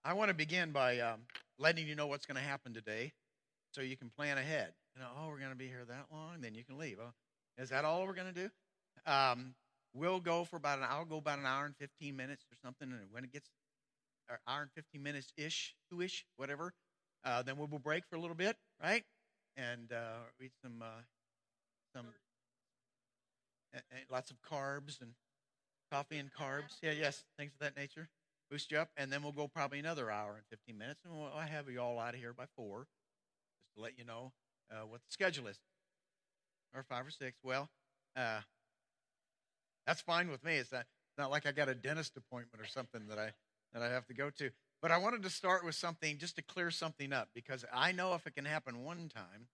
I want to begin by letting you know what's going to happen today so you can plan ahead. Oh, we're going to be here that long, then you can leave. Oh, is that all we're going to do? We'll go for about I'll go about an hour and 15 minutes or something. And when it gets an hour and 15 minutes ish, two-ish, whatever, then we'll break for a little bit, right? And eat some lots of carbs and coffee and carbs. Yeah, yes, things of that nature. Boost you up, and then we'll go probably another hour and 15 minutes, and I'll have you all out of here by 4, just to let you know what the schedule is, or 5 or 6. Well, uh, that's fine with me. It's not like I got a dentist appointment or something that I have to go to. But I wanted to start with something just to clear something up, because I know if it can happen one time,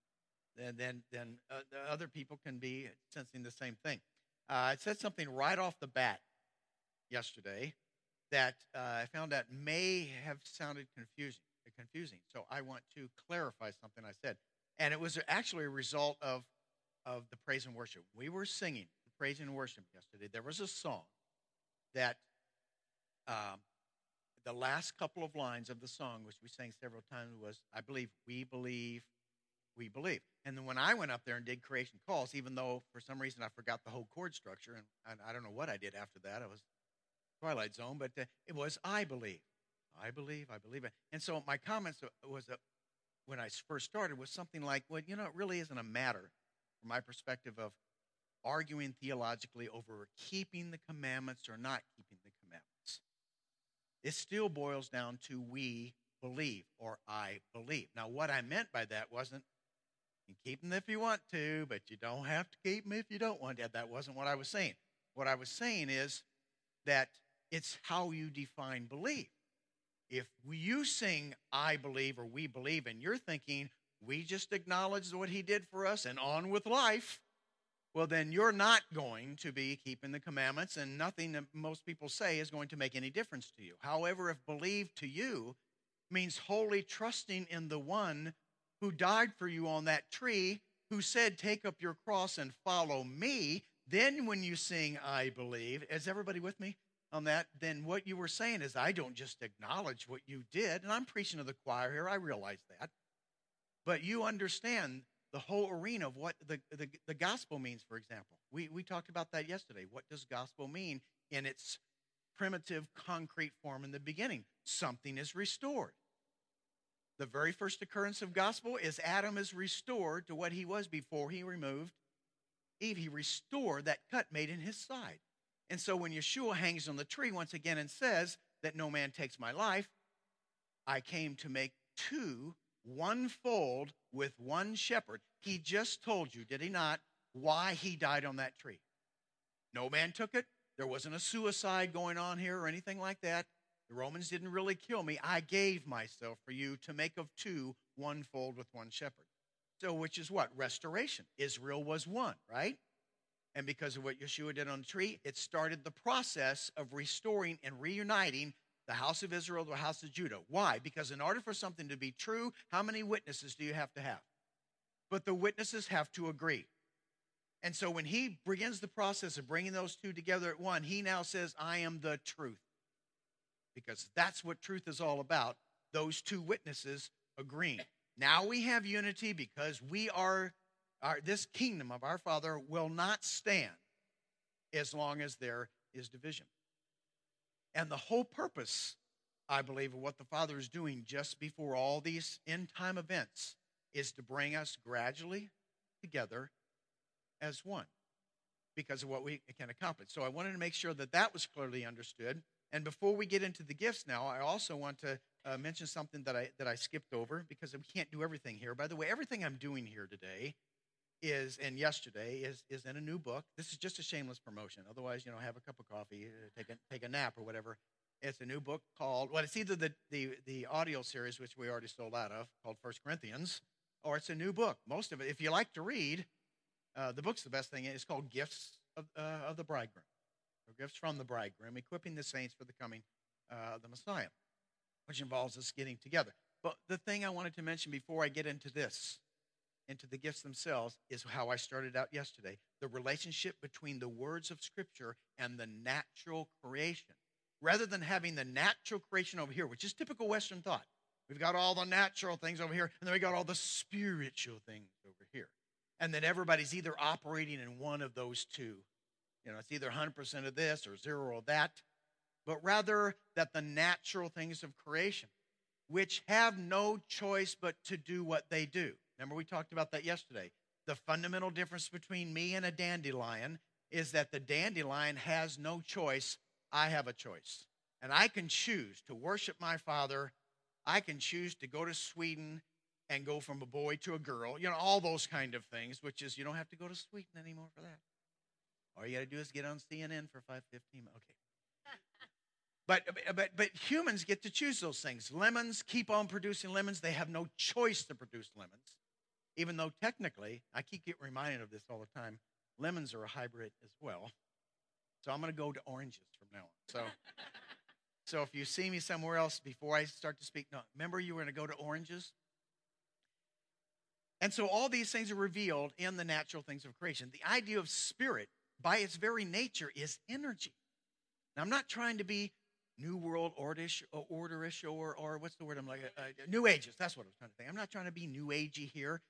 then the other people can be sensing the same thing. I said something right off the bat yesterday that I found out may have sounded confusing. So I want to clarify something I said, and it was actually a result of the praise and worship. We were singing praise and worship yesterday. There was a song that um, the last couple of lines of the song, which we sang several times, was "I believe, we believe, we believe." And then when I went up there and did creation calls, even though for some reason I forgot the whole chord structure, and I don't know what I did after that. I was Twilight Zone, but it was "I believe, I believe, I believe." And so my comments was when I first started was something like, "Well, it really isn't a matter, from my perspective, of arguing theologically over keeping the commandments or not keeping the commandments. It still boils down to we believe, or I believe." Now, what I meant by that wasn't you can keep them if you want to, but you don't have to keep them if you don't want to. That wasn't what I was saying. What I was saying is that it's how you define belief. If you sing "I believe" or "we believe" and you're thinking we just acknowledge what he did for us and on with life, well, then you're not going to be keeping the commandments, and nothing that most people say is going to make any difference to you. However, if believe to you means wholly trusting in the one who died for you on that tree, who said, "Take up your cross and follow me," then when you sing "I believe," is everybody with me on that? Then what you were saying is, I don't just acknowledge what you did, and I'm preaching to the choir here, I realize that, but you understand the whole arena of what the gospel means. For example, we talked about that yesterday. What does gospel mean in its primitive, concrete form in the beginning? Something is restored. The very first occurrence of gospel is Adam is restored to what he was before he removed Eve. He restored that cut made in his side. And so when Yeshua hangs on the tree once again and says that no man takes my life, I came to make two one fold with one shepherd. He just told you, did he not, why he died on that tree? No man took it. There wasn't a suicide going on here or anything like that. The Romans didn't really kill me. I gave myself for you to make of two one fold with one shepherd. So which is what? Restoration. Israel was one, right? And because of what Yeshua did on the tree, it started the process of restoring and reuniting the house of Israel to the house of Judah. Why? Because in order for something to be true, how many witnesses do you have to have? But the witnesses have to agree. And so when he begins the process of bringing those two together at one, he now says, "I am the truth." Because that's what truth is all about, those two witnesses agreeing. Now we have unity because this kingdom of our Father will not stand as long as there is division. And the whole purpose, I believe, of what the Father is doing just before all these end-time events is to bring us gradually together as one because of what we can accomplish. So I wanted to make sure that that was clearly understood. And before we get into the gifts now, I also want to mention something that I skipped over because we can't do everything here. By the way, everything I'm doing here today and yesterday is in a new book. This is just a shameless promotion. Otherwise, have a cup of coffee, take a nap or whatever. It's a new book called, well, it's either the audio series, which we already sold out of, called First Corinthians, or it's a new book. Most of it, if you like to read, the book's the best thing. It's called Gifts of the Bridegroom, or Gifts from the Bridegroom, equipping the saints for the coming of the Messiah, which involves us getting together. But the thing I wanted to mention before I get into the gifts themselves, is how I started out yesterday. The relationship between the words of Scripture and the natural creation. rather than having the natural creation over here, which is typical Western thought. We've got all the natural things over here, and then we got all the spiritual things over here. And then everybody's either operating in one of those two. You know, it's either 100% of this or 0 of that, but rather that the natural things of creation, which have no choice but to do what they do. Remember, we talked about that yesterday. The fundamental difference between me and a dandelion is that the dandelion has no choice. I have a choice. And I can choose to worship my Father. I can choose to go to Sweden and go from a boy to a girl. You know, all those kind of things, which is you don't have to go to Sweden anymore for that. All you got to do is get on CNN for 5:15. Okay. But humans get to choose those things. Lemons keep on producing lemons. They have no choice to produce lemons, even though technically, I keep getting reminded of this all the time, lemons are a hybrid as well. So I'm going to go to oranges from now on. So if you see me somewhere else before I start to speak, no, remember you were going to go to oranges? And so all these things are revealed in the natural things of creation. The idea of spirit, by its very nature, is energy. Now, I'm not trying to be New World orderish or what's the word I'm like? New Ages. That's what I was trying to think. I'm not trying to be New Agey here.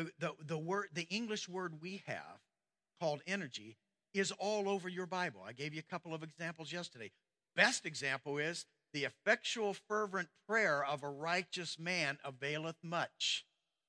The English word we have called energy is all over your Bible. I gave you a couple of examples yesterday. Best example is the effectual fervent prayer of a righteous man availeth much.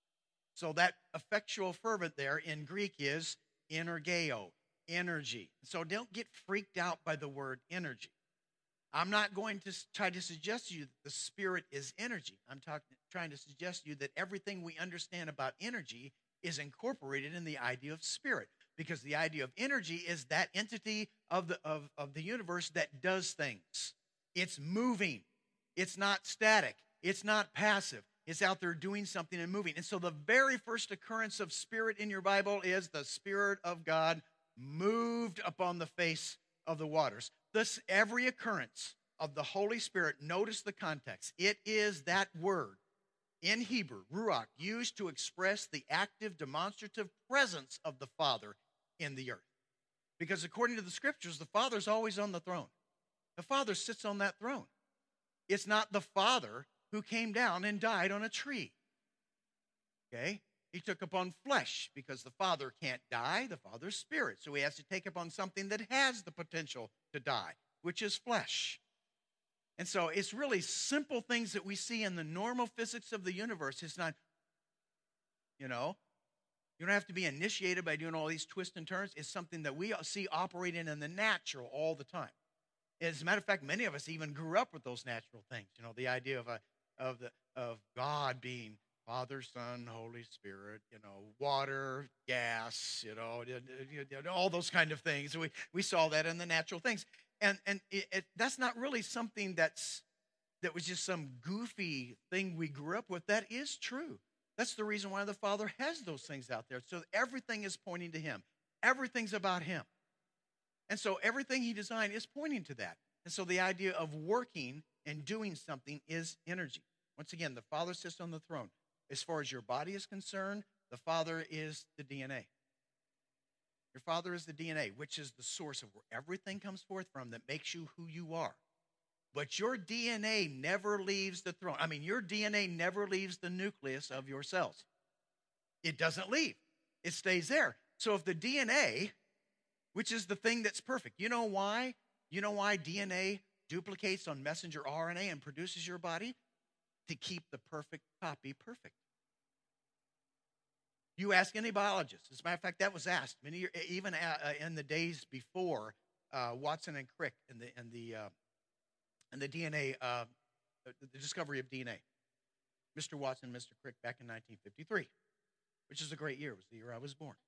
So that effectual fervent there in Greek is energeo, energy. So don't get freaked out by the word energy. I'm not going to try to suggest to you that the Spirit is energy. I'm trying to suggest to you that everything we understand about energy is incorporated in the idea of spirit, because the idea of energy is that entity of the universe that does things. It's moving. It's not static. It's not passive. It's out there doing something and moving. And so the very first occurrence of spirit in your Bible is the Spirit of God moved upon the face of the waters. Thus, every occurrence of the Holy Spirit, notice the context. It is that word in Hebrew, ruach, used to express the active, demonstrative presence of the Father in the earth. Because according to the Scriptures, the Father's always on the throne. The Father sits on that throne. It's not the Father who came down and died on a tree. Okay? He took upon flesh because the Father can't die. The Father's spirit. So he has to take upon something that has the potential to die, which is flesh. And so it's really simple things that we see in the normal physics of the universe. It's not, you don't have to be initiated by doing all these twists and turns. It's something that we see operating in the natural all the time. As a matter of fact, many of us even grew up with those natural things. The idea of God being Father, Son, Holy Spirit, water, gas, all those kind of things. We saw that in the natural things. And that's not really something that was just some goofy thing we grew up with. That is true. That's the reason why the Father has those things out there. So everything is pointing to him. Everything's about him. And so everything he designed is pointing to that. And so the idea of working and doing something is energy. Once again, the Father sits on the throne. As far as your body is concerned, the Father is the DNA. Your Father is the DNA, which is the source of where everything comes forth from that makes you who you are. But your DNA never leaves the throne. Your DNA never leaves the nucleus of your cells. It doesn't leave. It stays there. So if the DNA, which is the thing that's perfect, you know why? You know why DNA duplicates on messenger RNA and produces your body? To keep the perfect copy perfect. You ask any biologist. As a matter of fact, that was asked even in the days before Watson and Crick and the DNA, the discovery of DNA. Mr. Watson, Mr. Crick, back in 1953, which is a great year. It was the year I was born.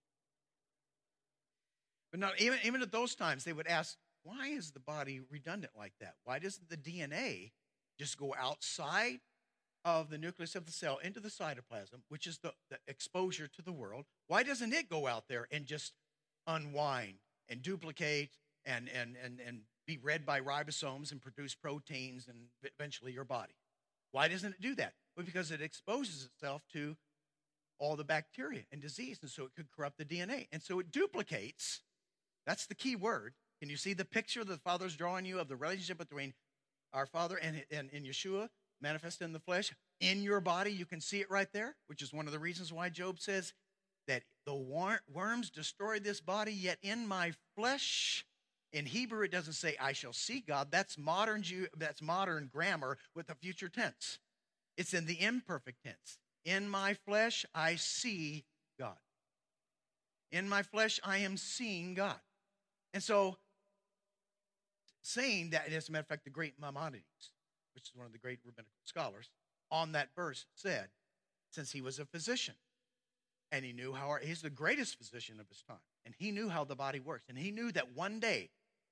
But now, even at those times, they would ask, why is the body redundant like that? Why doesn't the DNA just go outside of the nucleus of the cell into the cytoplasm, which is the exposure to the world? Why doesn't it go out there and just unwind and duplicate and be read by ribosomes and produce proteins and eventually your body? Why doesn't it do that? Well, because it exposes itself to all the bacteria and disease, and so it could corrupt the DNA. And so it duplicates. That's the key word. Can you see the picture that the Father's drawing you of the relationship between our Father and Yeshua manifest in the flesh? In your body, you can see it right there, which is one of the reasons why Job says that the worms destroyed this body, yet in my flesh. In Hebrew, it doesn't say, I shall see God. That's modern grammar with the future tense. It's in the imperfect tense. In my flesh, I see God. In my flesh, I am seeing God. And so, saying that, as a matter of fact, the great Maimonides, which is one of the great rabbinical scholars, on that verse said, since he was a physician, and he knew how, he's the greatest physician of his time, and he knew how the body works, and he knew that one day,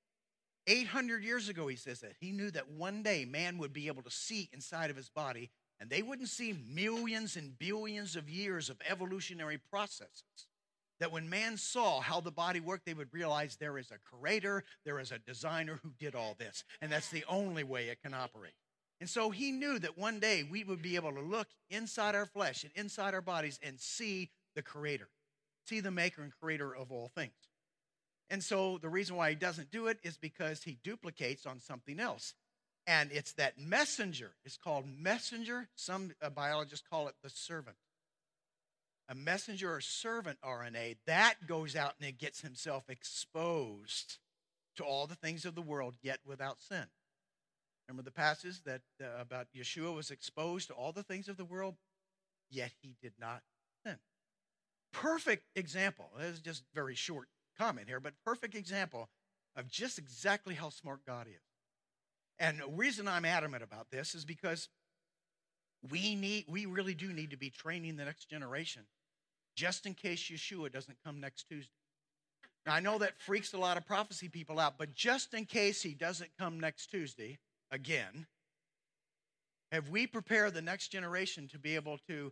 800 years ago, he says that, he knew that one day man would be able to see inside of his body, and they wouldn't see millions and billions of years of evolutionary processes. That when man saw how the body worked, they would realize there is a creator, there is a designer who did all this, and that's the only way it can operate. And so he knew that one day we would be able to look inside our flesh and inside our bodies and see the creator, see the maker and creator of all things. And so the reason why he doesn't do it is because he duplicates on something else. And it's that messenger. It's called messenger. Some biologists call it the servant. A messenger or servant RNA, that goes out and it gets himself exposed to all the things of the world, yet without sin. Remember the passage that about Yeshua was exposed to all the things of the world, yet he did not sin. Perfect example. This is just very short comment here, but perfect example of just exactly how smart God is. And the reason I'm adamant about this is because we really do need to be training the next generation just in case Yeshua doesn't come next Tuesday. Now, I know that freaks a lot of prophecy people out, but just in case he doesn't come next Tuesday again, have we prepared the next generation to be able to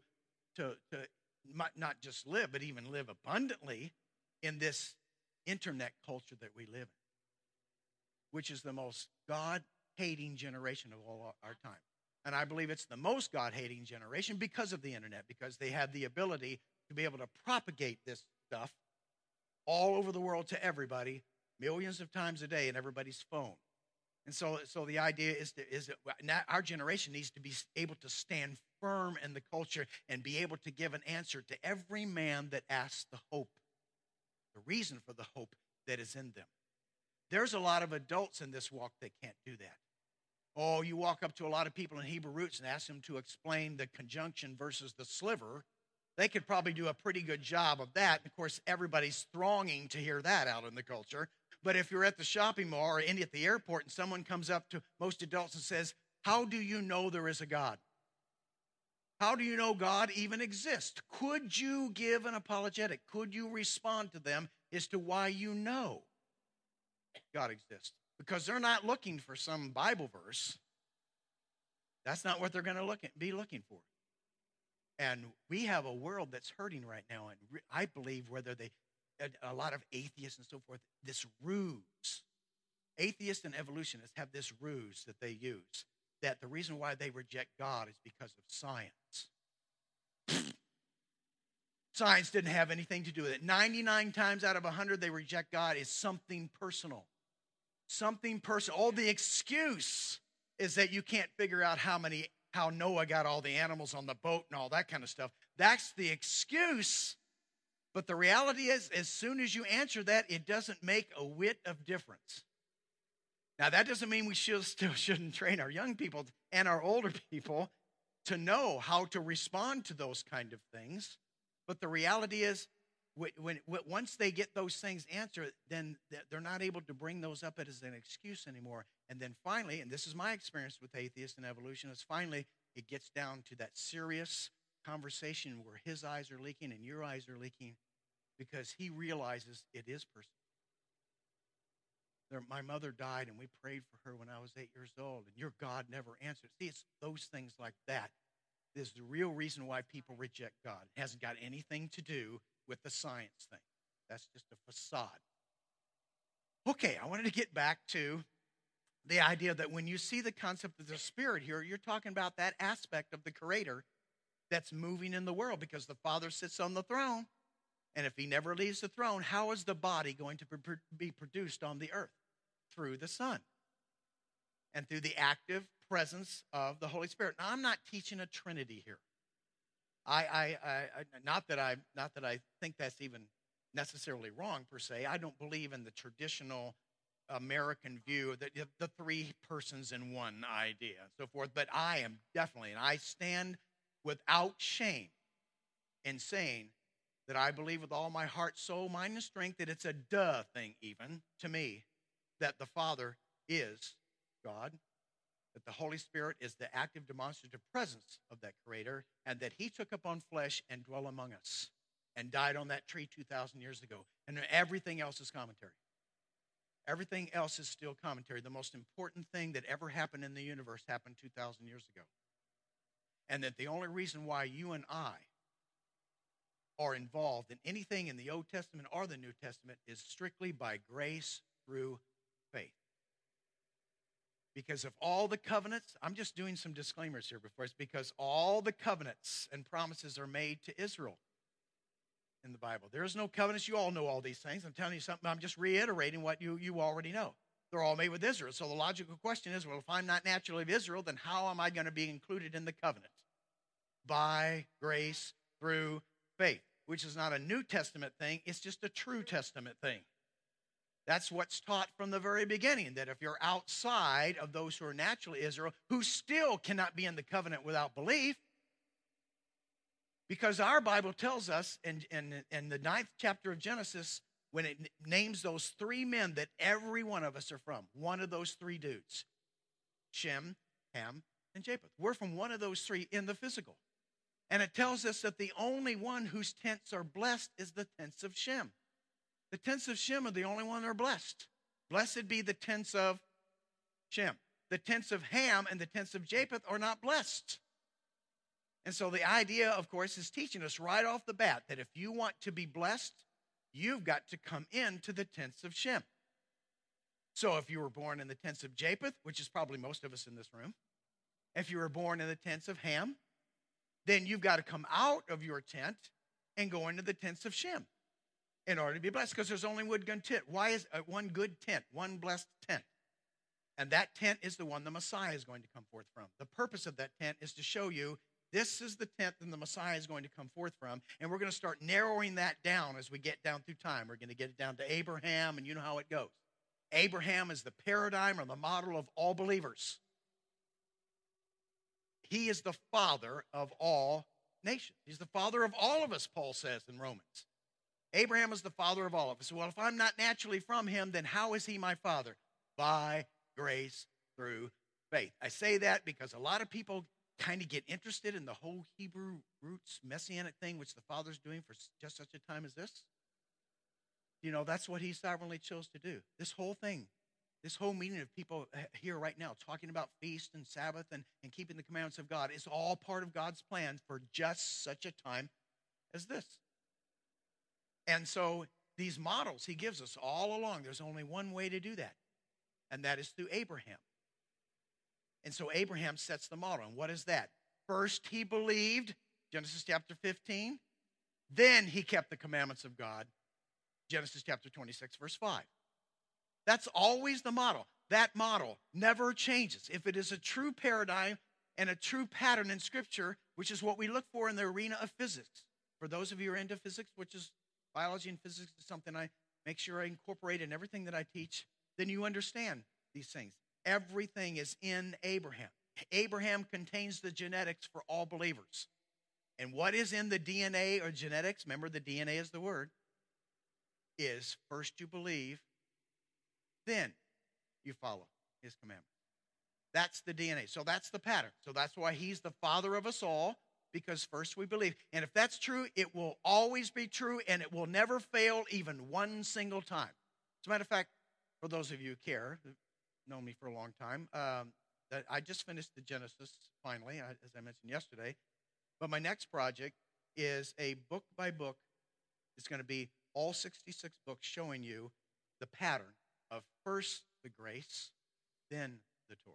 not just live, but even live abundantly in this internet culture that we live in, which is the most God-hating generation of all our time. And I believe it's the most God-hating generation because of the internet, because they have the ability to be able to propagate this stuff all over the world to everybody, millions of times a day in everybody's phone. And so the idea is that our generation needs to be able to stand firm in the culture and be able to give an answer to every man that asks the hope, the reason for the hope that is in them. There's a lot of adults in this walk that can't do that. Oh, you walk up to a lot of people in Hebrew roots and ask them to explain the conjunction versus the sliver. They could probably do a pretty good job of that. Of course, everybody's thronging to hear that out in the culture. But if you're at the shopping mall or at the airport and someone comes up to most adults and says, how do you know there is a God? How do you know God even exists? Could you give an apologetic? Could you respond to them as to why you know God exists? Because they're not looking for some Bible verse. That's not what they're going to be looking for. And we have a world that's hurting right now. And I believe a lot of atheists and so forth, this ruse. Atheists and evolutionists have this ruse that they use, that the reason why they reject God is because of science. Science didn't have anything to do with it. 99 times out of 100 they reject God is something personal. Something personal. Oh, the excuse is that you can't figure out how Noah got all the animals on the boat and all that kind of stuff. That's the excuse. But the reality is, as soon as you answer that, it doesn't make a whit of difference. Now, that doesn't mean we still shouldn't train our young people and our older people to know how to respond to those kind of things. But the reality is, once they get those things answered, then they're not able to bring those up as an excuse anymore. And then finally, and this is my experience with atheists and evolutionists, finally it gets down to that serious conversation where his eyes are leaking and your eyes are leaking because he realizes it is personal. My mother died and we prayed for her when I was 8 years old and your God never answered. See, it's those things like that is the real reason why people reject God. It hasn't got anything to do with the science thing. That's just a facade. Okay, I wanted to get back to the idea that when you see the concept of the Spirit here, you're talking about that aspect of the Creator that's moving in the world because the Father sits on the throne. And if he never leaves the throne, how is the body going to be produced on the earth? through the Son and through the active presence of the Holy Spirit. Now, I'm not teaching a Trinity here. Not that I think that's even necessarily wrong per se. I don't believe in the traditional American view that the three persons in one idea and so forth. But I am definitely, and I stand without shame in saying that I believe with all my heart, soul, mind, and strength that it's a duh thing even to me that the Father is God, that the Holy Spirit is the active demonstrative presence of that Creator, and that He took upon flesh and dwelt among us and died on that tree 2,000 years ago. And everything else is commentary. Everything else is still commentary. The most important thing that ever happened in the universe happened 2,000 years ago. And that the only reason why you and I are involved in anything in the Old Testament or the New Testament is strictly by grace through faith. Because of all the covenants, I'm just doing some disclaimers here before us, because all the covenants and promises are made to Israel in the Bible. There is no covenants. You all know all these things. I'm telling you something. I'm just reiterating what you already know. They're all made with Israel. So the logical question is, well, if I'm not naturally of Israel, then how am I going to be included in the covenant? By grace through faith, which is not a New Testament thing. It's just a true Testament thing. That's what's taught from the very beginning, that if you're outside of those who are naturally Israel, who still cannot be in the covenant without belief, because our Bible tells us in the 9th chapter of Genesis, when it names those three men that every one of us are from, one of those three dudes, Shem, Ham, and Japheth. We're from one of those three in the physical. And it tells us that the only one whose tents are blessed is the tents of Shem. The tents of Shem are the only one that are blessed. Blessed be the tents of Shem. The tents of Ham and the tents of Japheth are not blessed. And so the idea, of course, is teaching us right off the bat that if you want to be blessed, you've got to come into the tents of Shem. So if you were born in the tents of Japheth, which is probably most of us in this room, if you were born in the tents of Ham, then you've got to come out of your tent and go into the tents of Shem in order to be blessed, because there's only one good tent. Why is one good tent, one blessed tent? And that tent is the one the Messiah is going to come forth from. The purpose of that tent is to show you this is the tent that the Messiah is going to come forth from, and we're going to start narrowing that down as we get down through time. We're going to get it down to Abraham, and you know how it goes. Abraham is the paradigm or the model of all believers. He is the father of all nations. He's the father of all of us, Paul says in Romans. Abraham is the father of all of us. Well, if I'm not naturally from him, then how is he my father? By grace through faith. I say that because a lot of people kind of get interested in the whole Hebrew roots messianic thing, which the Father's doing for just such a time as this. You know, that's what he sovereignly chose to do. This whole thing, this whole meeting of people here right now talking about feast and Sabbath and keeping the commandments of God is all part of God's plan for just such a time as this. And so these models he gives us all along, there's only one way to do that, and that is through Abraham. And so Abraham sets the model. And what is that? First, he believed, Genesis chapter 15. Then he kept the commandments of God, Genesis chapter 26, verse 5. That's always the model. That model never changes. If it is a true paradigm and a true pattern in Scripture, which is what we look for in the arena of physics. For those of you who are into physics, which is biology and physics is something I make sure I incorporate in everything that I teach, then you understand these things. Everything is in Abraham. Abraham contains the genetics for all believers. And what is in the DNA or genetics, remember the DNA is the word, is first you believe, then you follow his commandments. That's the DNA. So that's the pattern. So that's why he's the father of us all, because first we believe. And if that's true, it will always be true, and it will never fail even one single time. As a matter of fact, for those of you who care, known me for a long time, that I just finished the Genesis finally, as I mentioned yesterday. But my next project is a book by book. It's going to be all 66 books showing you the pattern of first the grace, then the Torah.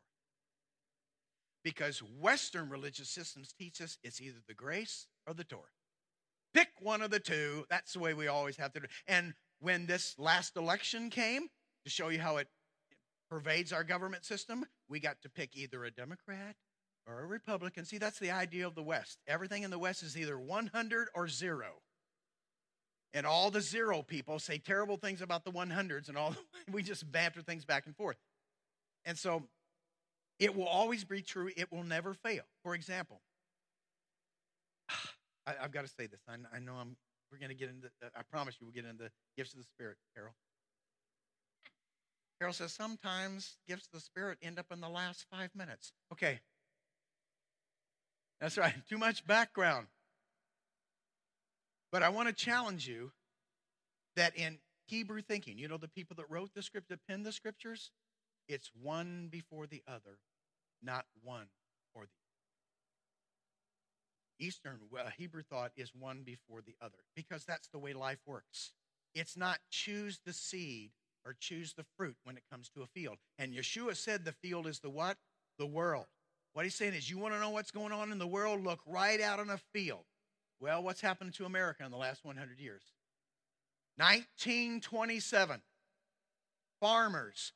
Because Western religious systems teach us it's either the grace or the Torah. Pick one of the two. That's the way we always have to do it. And when this last election came, to show you how it pervades our government system, we got to pick either a Democrat or a Republican. See, that's the idea of the West. Everything in the West is either 100 or 0. And all the 0 people say terrible things about the 100s, and we just banter things back and forth. And so it will always be true. It will never fail. For example, I've got to say this. I know we're going to get into, I promise you we'll get into the gifts of the Spirit, Carol. Carol says sometimes gifts of the Spirit end up in the last 5 minutes. Okay. That's right. Too much background. But I want to challenge you that in Hebrew thinking, you know, the people that wrote the script, that penned the scriptures, it's one before the other, not one or the other. Eastern Hebrew thought is one before the other, because that's the way life works. It's not choose the seed or choose the fruit when it comes to a field. And Yeshua said the field is the what? The world. What he's saying is, you want to know what's going on in the world? Look right out on a field. Well, what's happened to America in the last 100 years? 1927, farmers,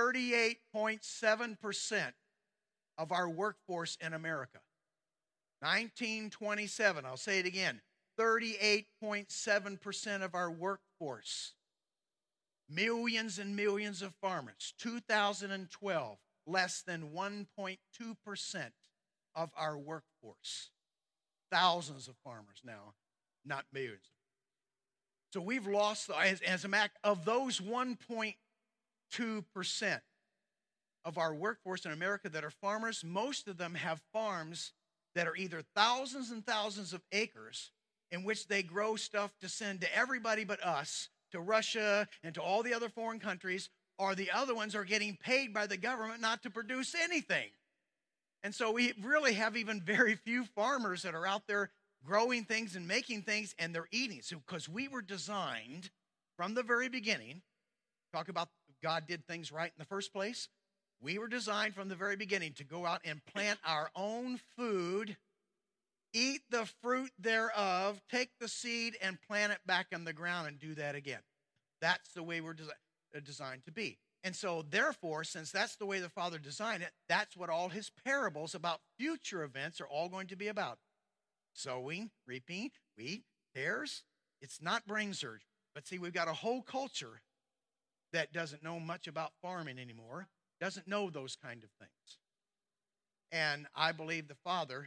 38.7% of our workforce in America. 1927, I'll say it again, 38.7% of our workforce. Millions and millions of farmers. 2012, less than 1.2% of our workforce. Thousands of farmers now, not millions. So we've lost, as a matter of those 1.2% of our workforce in America that are farmers, most of them have farms that are either thousands and thousands of acres in which they grow stuff to send to everybody but us, to Russia and to all the other foreign countries, or the other ones are getting paid by the government not to produce anything. And so we really have even very few farmers that are out there growing things and making things, and they're eating. So because we were designed from the very beginning, talk about God did things right in the first place. We were designed from the very beginning to go out and plant our own food, eat the fruit thereof, take the seed and plant it back in the ground and do that again. That's the way we're designed to be. And so, therefore, since that's the way the Father designed it, that's what all his parables about future events are all going to be about. Sowing, reaping, wheat, tares. It's not brain surgery. But see, we've got a whole culture that doesn't know much about farming anymore, doesn't know those kind of things. And I believe the Father,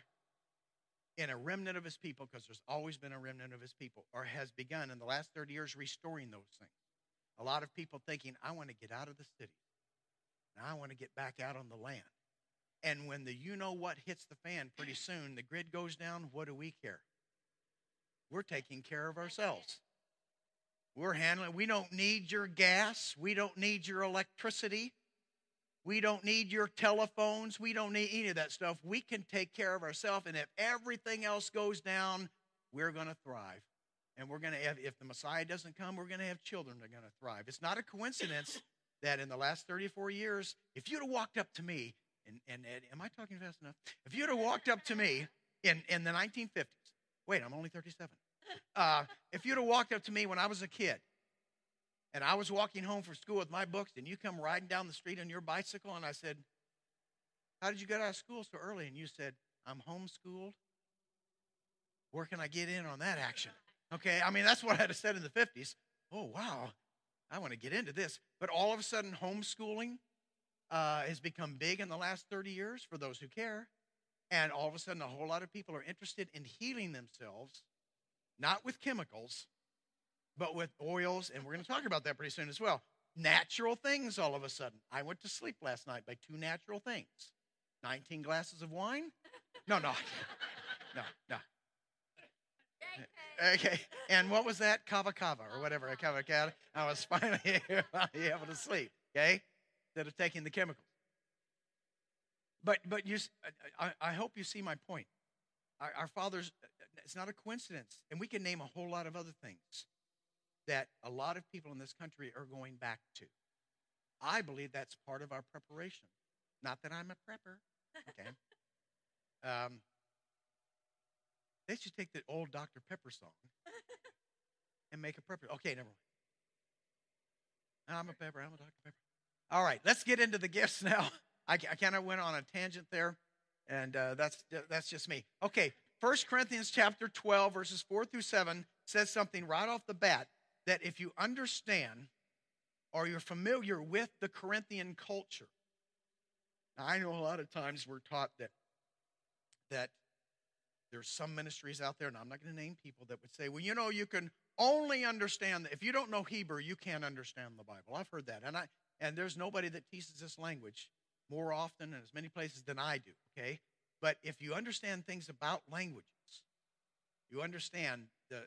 in a remnant of his people, because there's always been a remnant of his people, or has begun in the last 30 years restoring those things. A lot of people thinking, I want to get out of the city. Now I want to get back out on the land. And when the you-know-what hits the fan pretty soon, the grid goes down, what do we care? We're taking care of ourselves. We're handling, we don't need your gas. We don't need your electricity. We don't need your telephones. We don't need any of that stuff. We can take care of ourselves. And if everything else goes down, we're going to thrive. And we're going to have, if the Messiah doesn't come, we're going to have children that are going to thrive. It's not a coincidence that in the last 34 years, if you'd have walked up to me, and am I talking fast enough? If you'd have walked up to me in the 1950s, wait, I'm only 37. If you'd have walked up to me when I was a kid, and I was walking home from school with my books, and you come riding down the street on your bicycle, and I said, how did you get out of school so early? And you said, I'm homeschooled. Where can I get in on that action? Okay, I mean, that's what I'd have said in the 50s. Oh, wow, I want to get into this. But all of a sudden, homeschooling has become big in the last 30 years for those who care. And all of a sudden, a whole lot of people are interested in healing themselves, not with chemicals, but with oils. And we're going to talk about that pretty soon as well. Natural things all of a sudden. I went to sleep last night by 2 natural things. 19 glasses of wine? No. Okay, and what was that? Kava or whatever. Kava. I was finally able to sleep, okay? Instead of taking the chemicals. But you, I hope you see my point. Our Father's, it's not a coincidence. And we can name a whole lot of other things that a lot of people in this country are going back to. I believe that's part of our preparation. Not that I'm a prepper, okay? They should take the old Dr. Pepper song and make a prepper. Okay, never mind. I'm a Dr. Pepper. All right, let's get into the gifts now. I kind of went on a tangent there, and that's just me. Okay, 1 Corinthians chapter 12, verses 4 through 7 says something right off the bat that if you understand or you're familiar with the Corinthian culture. Now, I know a lot of times we're taught that there's some ministries out there, and I'm not going to name people, that would say, well, you can only understand, if you don't know Hebrew, you can't understand the Bible. I've heard that, and there's nobody that teaches this language more often in as many places than I do, okay? But if you understand things about languages, you understand the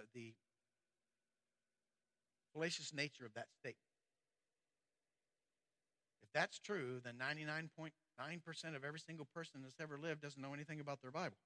fallacious nature of that statement. If that's true, then 99.9% of every single person that's ever lived doesn't know anything about their Bible.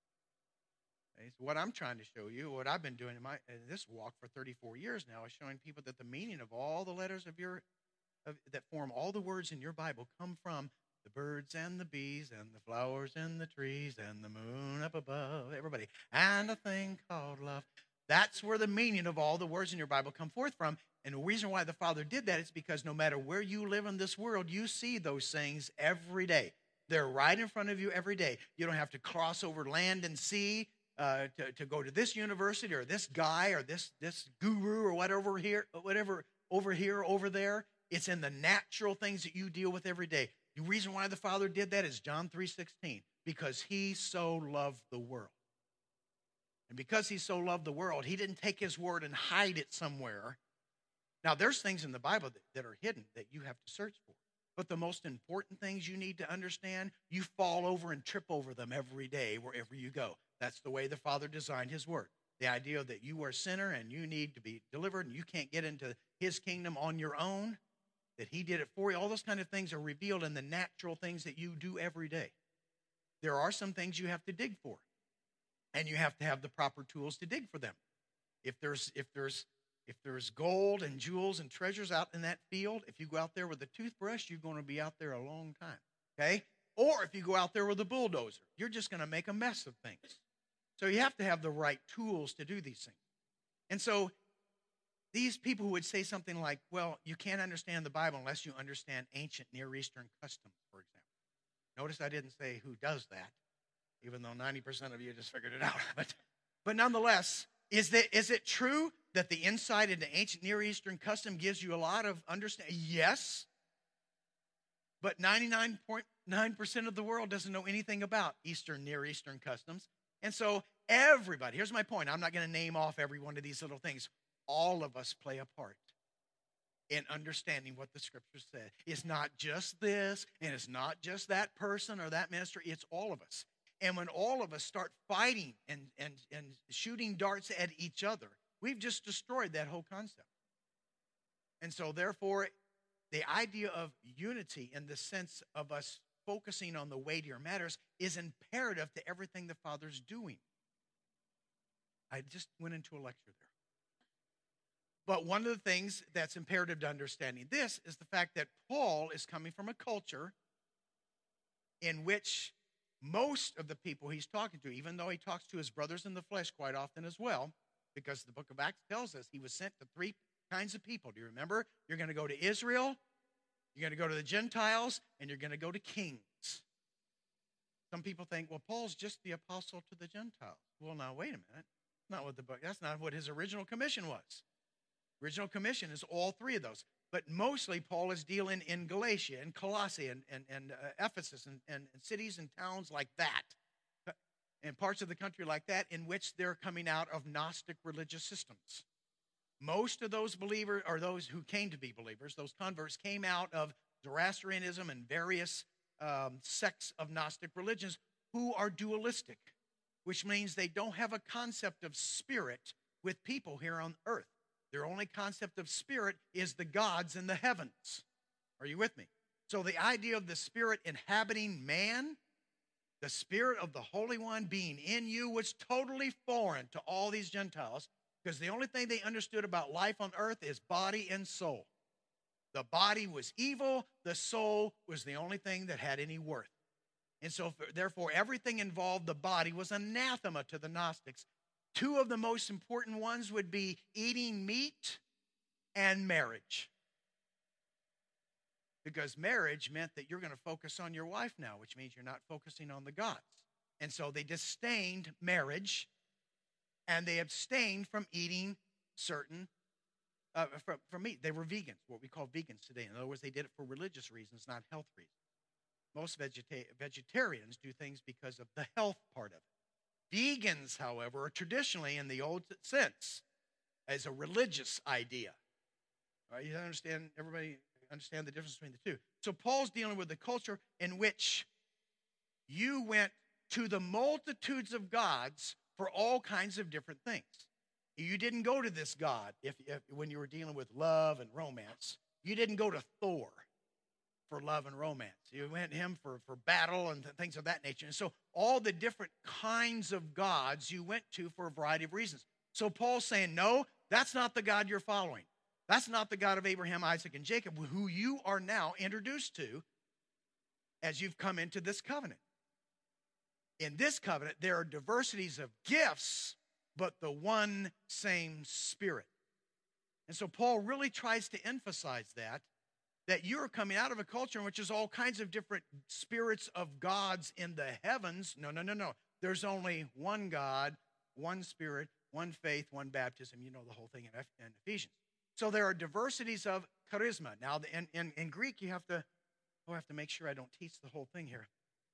Okay? So what I'm trying to show you, what I've been doing in this walk for 34 years now, is showing people that the meaning of all the letters that form all the words in your Bible come from the birds and the bees and the flowers and the trees and the moon up above, everybody, and a thing called love. That's where the meaning of all the words in your Bible come forth from. And the reason why the Father did that is because no matter where you live in this world, you see those things every day. They're right in front of you every day. You don't have to cross over land and sea to go to this university or this guy or this guru or whatever over here, over there. It's in the natural things that you deal with every day. The reason why the Father did that is John 3:16, because he so loved the world. And because he so loved the world, he didn't take his word and hide it somewhere. Now, there's things in the Bible that are hidden that you have to search for. But the most important things you need to understand, you fall over and trip over them every day wherever you go. That's the way the Father designed his word. The idea that you are a sinner and you need to be delivered and you can't get into his kingdom on your own, that he did it for you. All those kind of things are revealed in the natural things that you do every day. There are some things you have to dig for, and you have to have the proper tools to dig for them. If there's gold and jewels and treasures out in that field, if you go out there with a toothbrush, you're going to be out there a long time, okay? Or if you go out there with a bulldozer, you're just going to make a mess of things. So you have to have the right tools to do these things. And so these people who would say something like, well, you can't understand the Bible unless you understand ancient Near Eastern customs, for example. Notice I didn't say who does that, even though 90% of you just figured it out. But nonetheless, is it true that the insight into ancient Near Eastern custom gives you a lot of understanding? Yes. But 99.9% of the world doesn't know anything about Near Eastern customs. And so everybody, here's my point. I'm not going to name off every one of these little things. All of us play a part in understanding what the scriptures said. It's not just this, and it's not just that person or that minister. It's all of us. And when all of us start fighting and shooting darts at each other, we've just destroyed that whole concept. And so therefore, the idea of unity in the sense of us focusing on the weightier matters is imperative to everything the Father's doing. I just went into a lecture there. But one of the things that's imperative to understanding this is the fact that Paul is coming from a culture in which most of the people he's talking to, even though he talks to his brothers in the flesh quite often as well, because the book of Acts tells us he was sent to three kinds of people. Do you remember? You're going to go to Israel, you're going to go to the Gentiles, and you're going to go to kings. Some people think, well, Paul's just the apostle to the Gentiles. Well, now, wait a minute. That's not what his original commission was. Original commission is all three of those. But mostly Paul is dealing in Galatia and Colossae and Ephesus and cities and towns like that, and parts of the country like that, in which they're coming out of Gnostic religious systems. Most of those believers, or those who came to be believers, those converts, came out of Zoroastrianism and various sects of Gnostic religions who are dualistic, which means they don't have a concept of spirit with people here on earth. Their only concept of spirit is the gods in the heavens. Are you with me? So the idea of the Spirit inhabiting man, the Spirit of the Holy One being in you, was totally foreign to all these Gentiles, because the only thing they understood about life on earth is body and soul. The body was evil. The soul was the only thing that had any worth. And so therefore everything involved the body was anathema to the Gnostics. Two of the most important ones would be eating meat and marriage. because marriage meant that you're going to focus on your wife now, which means you're not focusing on the gods. And so they disdained marriage, and they abstained from eating certain from meat. They were vegans, what we call vegans today. In other words, they did it for religious reasons, not health reasons. Most vegetarians do things because of the health part of it. Vegans, however, are traditionally, in the old sense, as a religious idea. All right, you understand? Everybody understand the difference between the two. So Paul's dealing with the culture in which you went to the multitudes of gods for all kinds of different things. You didn't go to this God if when you were dealing with love and romance. You didn't go to Thor for love and romance. You went to him for battle and things of that nature. And so all the different kinds of gods you went to for a variety of reasons. So Paul's saying, no, that's not the God you're following. That's not the God of Abraham, Isaac, and Jacob, who you are now introduced to as you've come into this covenant. In this covenant, there are diversities of gifts, but the one same Spirit. And so Paul really tries to emphasize that you're coming out of a culture in which there's all kinds of different spirits of gods in the heavens. No. There's only one God, one Spirit, one faith, one baptism. You know the whole thing in Ephesians. So there are diversities of charisma. Now, in Greek, you have to make sure I don't teach the whole thing here.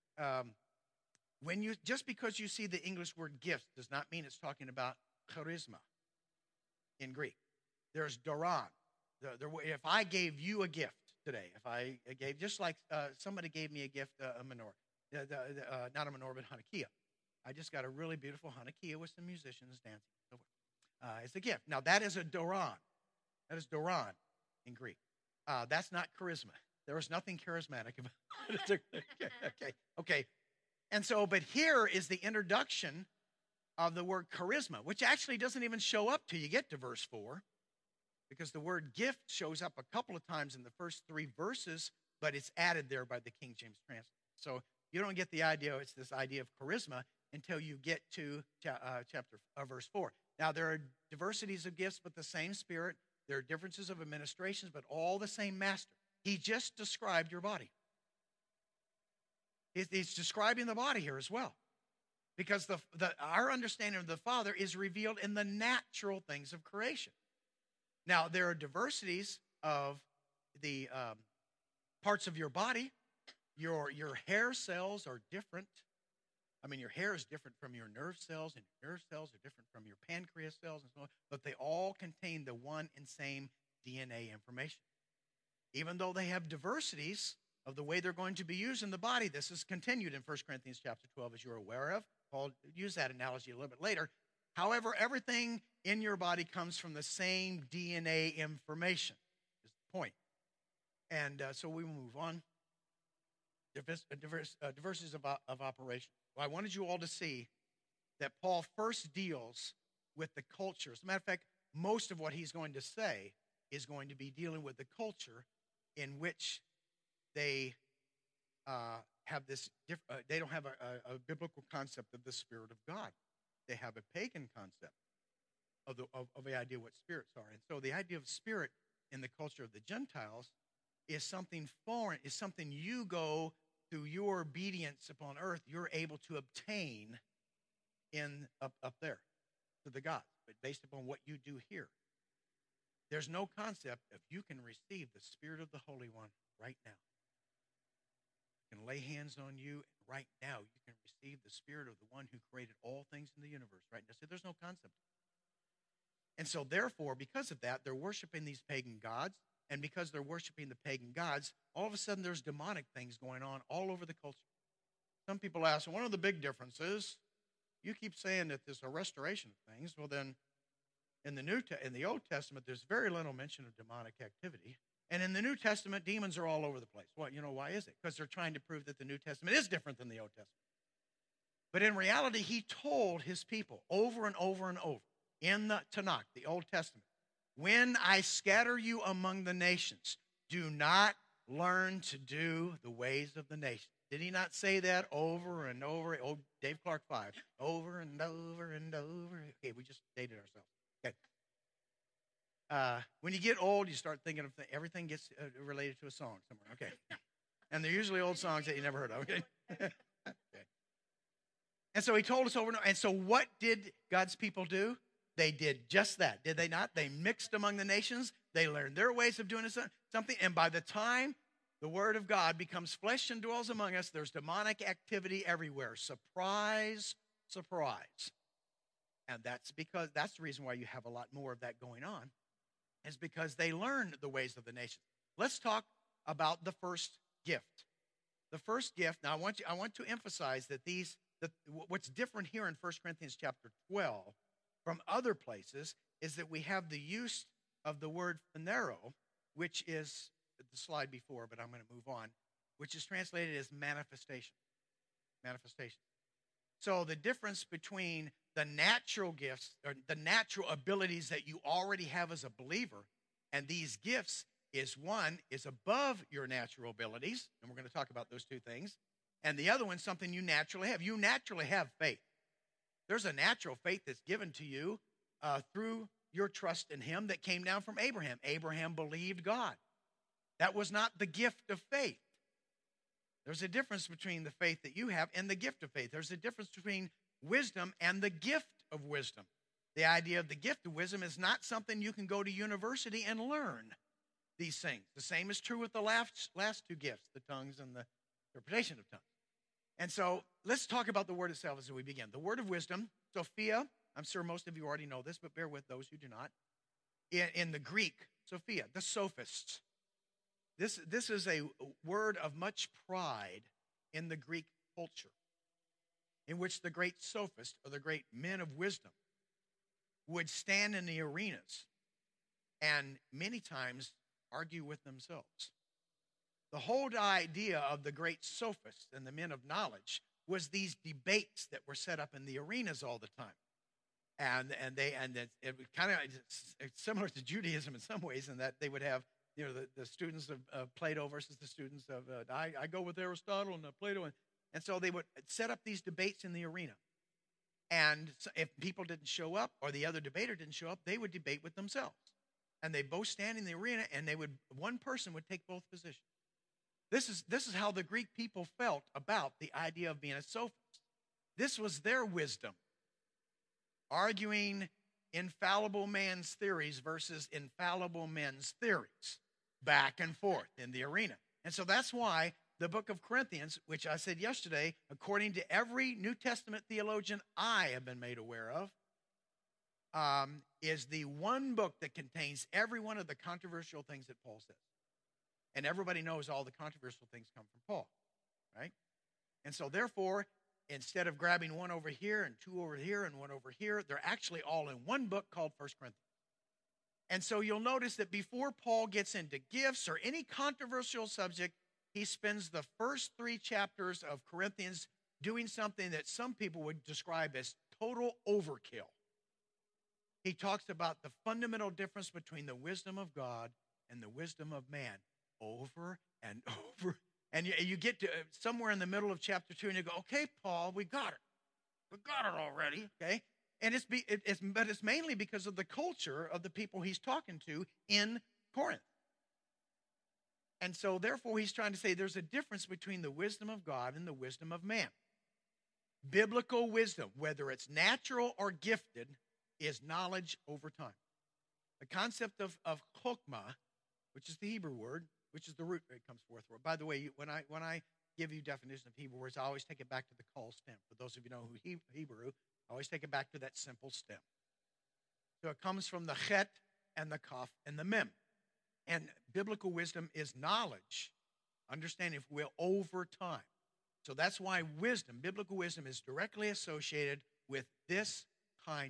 Just because you see the English word gifts does not mean it's talking about charisma in Greek. There's doron. If I gave you a gift today, if I gave, just like somebody gave me a gift, a menorah, not a menorah, but Hanukkah. I just got a really beautiful Hanukkah with some musicians dancing. It's a gift. Now, that is a doron. That is doron in Greek. That's not charisma. There was nothing charismatic about it. Okay. And so, but here is the introduction of the word charisma, which actually doesn't even show up till you get to verse 4, because the word gift shows up a couple of times in the first 3 verses, but it's added there by the King James translation. So you don't get the idea, it's this idea of charisma, until you get to verse 4. Now, there are diversities of gifts, but the same Spirit. There are differences of administrations, but all the same Master. He just described your body. He's describing the body here as well, because our understanding of the Father is revealed in the natural things of creation. Now, there are diversities of the parts of your body. Your hair cells are different. I mean, your hair is different from your nerve cells, and your nerve cells are different from your pancreas cells and so on, but they all contain the one and same DNA information. Even though they have diversities of the way they're going to be used in the body, this is continued in 1 Corinthians chapter 12, as you're aware of. Paul used that analogy a little bit later. However, everything in your body comes from the same DNA information, is the point. And so we move on. Diversities of operation. Well, I wanted you all to see that Paul first deals with the culture. As a matter of fact, most of what he's going to say is going to be dealing with the culture in which they have this. They don't have a biblical concept of the Spirit of God. They have a pagan concept of the idea what spirits are. And so the idea of spirit in the culture of the Gentiles is something foreign, is something you go through your obedience upon earth, you're able to obtain up there to the gods, but based upon what you do here. There's no concept of you can receive the Spirit of the Holy One right now. You can lay hands on you, and right now you can receive the Spirit of the one who created all things in the universe right now. So there's no concept. And so therefore, because of that, they're worshiping these pagan gods. And because they're worshiping the pagan gods, all of a sudden there's demonic things going on all over the culture. Some people ask, well, one of the big differences, you keep saying that there's a restoration of things. Well, then in the Old Testament, there's very little mention of demonic activity. And in the New Testament, demons are all over the place. Well, why is it? Because they're trying to prove that the New Testament is different than the Old Testament. But in reality, he told his people over and over and over in the Tanakh, the Old Testament, when I scatter you among the nations, do not learn to do the ways of the nations. Did he not say that over and over? Oh, Dave Clark 5. Over and over and over. Okay, we just dated ourselves. Okay. When you get old, you start thinking of everything gets related to a song somewhere. Okay. And they're usually old songs that you never heard of. Okay. Okay. And so he told us over and over. And so what did God's people do? They did just that, did they not? They mixed among the nations. They learned their ways of doing something. And by the time the word of God becomes flesh and dwells among us, there's demonic activity everywhere. Surprise, surprise. And that's the reason why you have a lot more of that going on, is because they learned the ways of the nations. Let's talk about the first gift. The first gift. Now, I want to emphasize that what's different here in 1 Corinthians chapter 12 from other places is that we have the use of the word phaneroo, which is the slide before, but I'm going to move on, which is translated as manifestation. Manifestation. So the difference between the natural gifts or the natural abilities that you already have as a believer and these gifts is one is above your natural abilities, and we're going to talk about those two things, and the other one's something you naturally have. You naturally have faith. There's a natural faith that's given to you through your trust in him that came down from Abraham. Abraham believed God. That was not the gift of faith. There's a difference between the faith that you have and the gift of faith. There's a difference between wisdom and the gift of wisdom. The idea of the gift of wisdom is not something you can go to university and learn these things. The same is true with the last two gifts, the tongues and the interpretation of tongues. And so let's talk about the word itself as we begin. The word of wisdom, Sophia, I'm sure most of you already know this, but bear with those who do not. In the Greek, Sophia, the sophists. This is a word of much pride in the Greek culture, in which the great sophists, or the great men of wisdom, would stand in the arenas and many times argue with themselves. The whole idea of the great sophists and the men of knowledge was these debates that were set up in the arenas all the time. And it was kind of similar to Judaism in some ways, in that they would have, the students of Plato versus the students of, I go with Aristotle and Plato. And so they would set up these debates in the arena. And so if people didn't show up or the other debater didn't show up, they would debate with themselves. And they both stand in the arena, and one person would take both positions. This is how the Greek people felt about the idea of being a sophist. This was their wisdom, arguing infallible man's theories versus infallible men's theories, back and forth in the arena. And so that's why the book of Corinthians, which I said yesterday, according to every New Testament theologian I have been made aware of, is the one book that contains every one of the controversial things that Paul says. And everybody knows all the controversial things come from Paul, right? And so therefore, instead of grabbing one over here and two over here and one over here, they're actually all in one book called 1 Corinthians. And so you'll notice that before Paul gets into gifts or any controversial subject, he spends the first 3 chapters of Corinthians doing something that some people would describe as total overkill. He talks about the fundamental difference between the wisdom of God and the wisdom of man over and over. And you get to somewhere in the middle of chapter 2 and you go, okay, Paul, we got it. We got it already, okay? And it's mainly because of the culture of the people he's talking to in Corinth. And so therefore he's trying to say there's a difference between the wisdom of God and the wisdom of man. Biblical wisdom, whether it's natural or gifted, is knowledge over time. The concept of chokmah, which is the Hebrew word, which is the root it comes forth from. By the way, when I give you definition of Hebrew words, I always take it back to the kol stem. For those of you know who Hebrew, I always take it back to that simple stem. So it comes from the chet and the kaf and the mem. And biblical wisdom is knowledge, understanding, if you will, over time. So that's why biblical wisdom is directly associated with this kind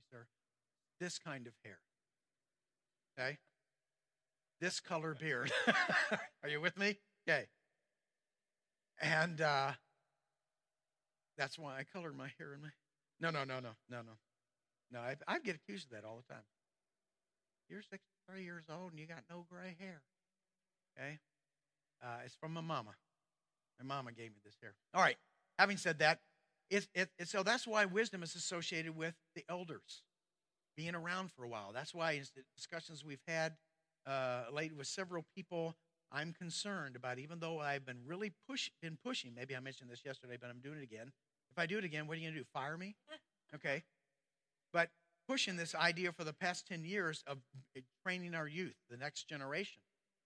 of hair. Okay? This color beard. Are you with me? Okay. And that's why I colored my hair in my... No. I get accused of that all the time. You're 63 years old and you got no gray hair. Okay? It's from my mama. My mama gave me this hair. All right. Having said that, so that's why wisdom is associated with the elders. being around for a while. That's why in the discussions we've had lately with several people, I'm concerned about, even though I've been really pushing, maybe I mentioned this yesterday, but I'm doing it again. If I do it again, what are you going to do, fire me? Okay. But pushing this idea for the past 10 years of training our youth, the next generation.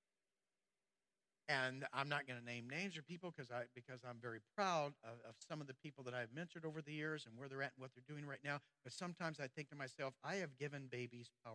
And I'm not going to name names or people because I'm very proud of some of the people that I've mentored over the years and where they're at and what they're doing right now. But sometimes I think to myself, I have given babies power.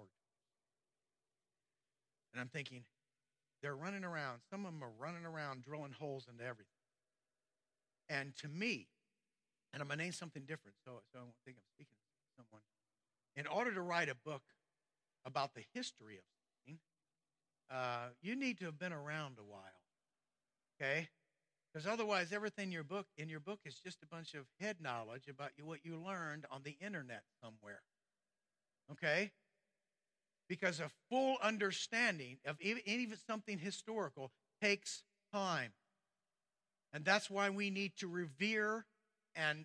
And I'm thinking, they're running around. Some of them are running around drilling holes into everything. And to me, and I'm going to name something different, so I don't think I'm speaking to someone. In order to write a book about the history of something, you need to have been around a while, okay? Because otherwise, everything in your book is just a bunch of head knowledge about what you learned on the internet somewhere, okay? Because a full understanding of even something historical takes time, and that's why we need to revere and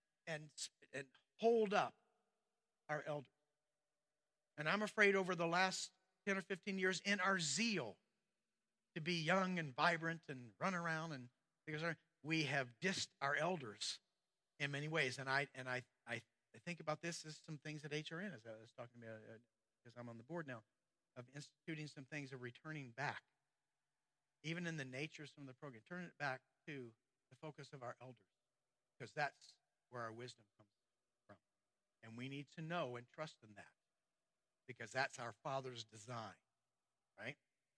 hold up our elders. And I'm afraid over the last 10 or 15 years, in our zeal to be young and vibrant and run around, and because we have dissed our elders in many ways. And I think about this as some things at HRN, as I was talking about, because I'm on the board now, of instituting some things of returning back, even in the nature of some of the program, turning it back to the focus of our elders, because that's where our wisdom comes from. And we need to know and trust in that, because that's our Father's design, right?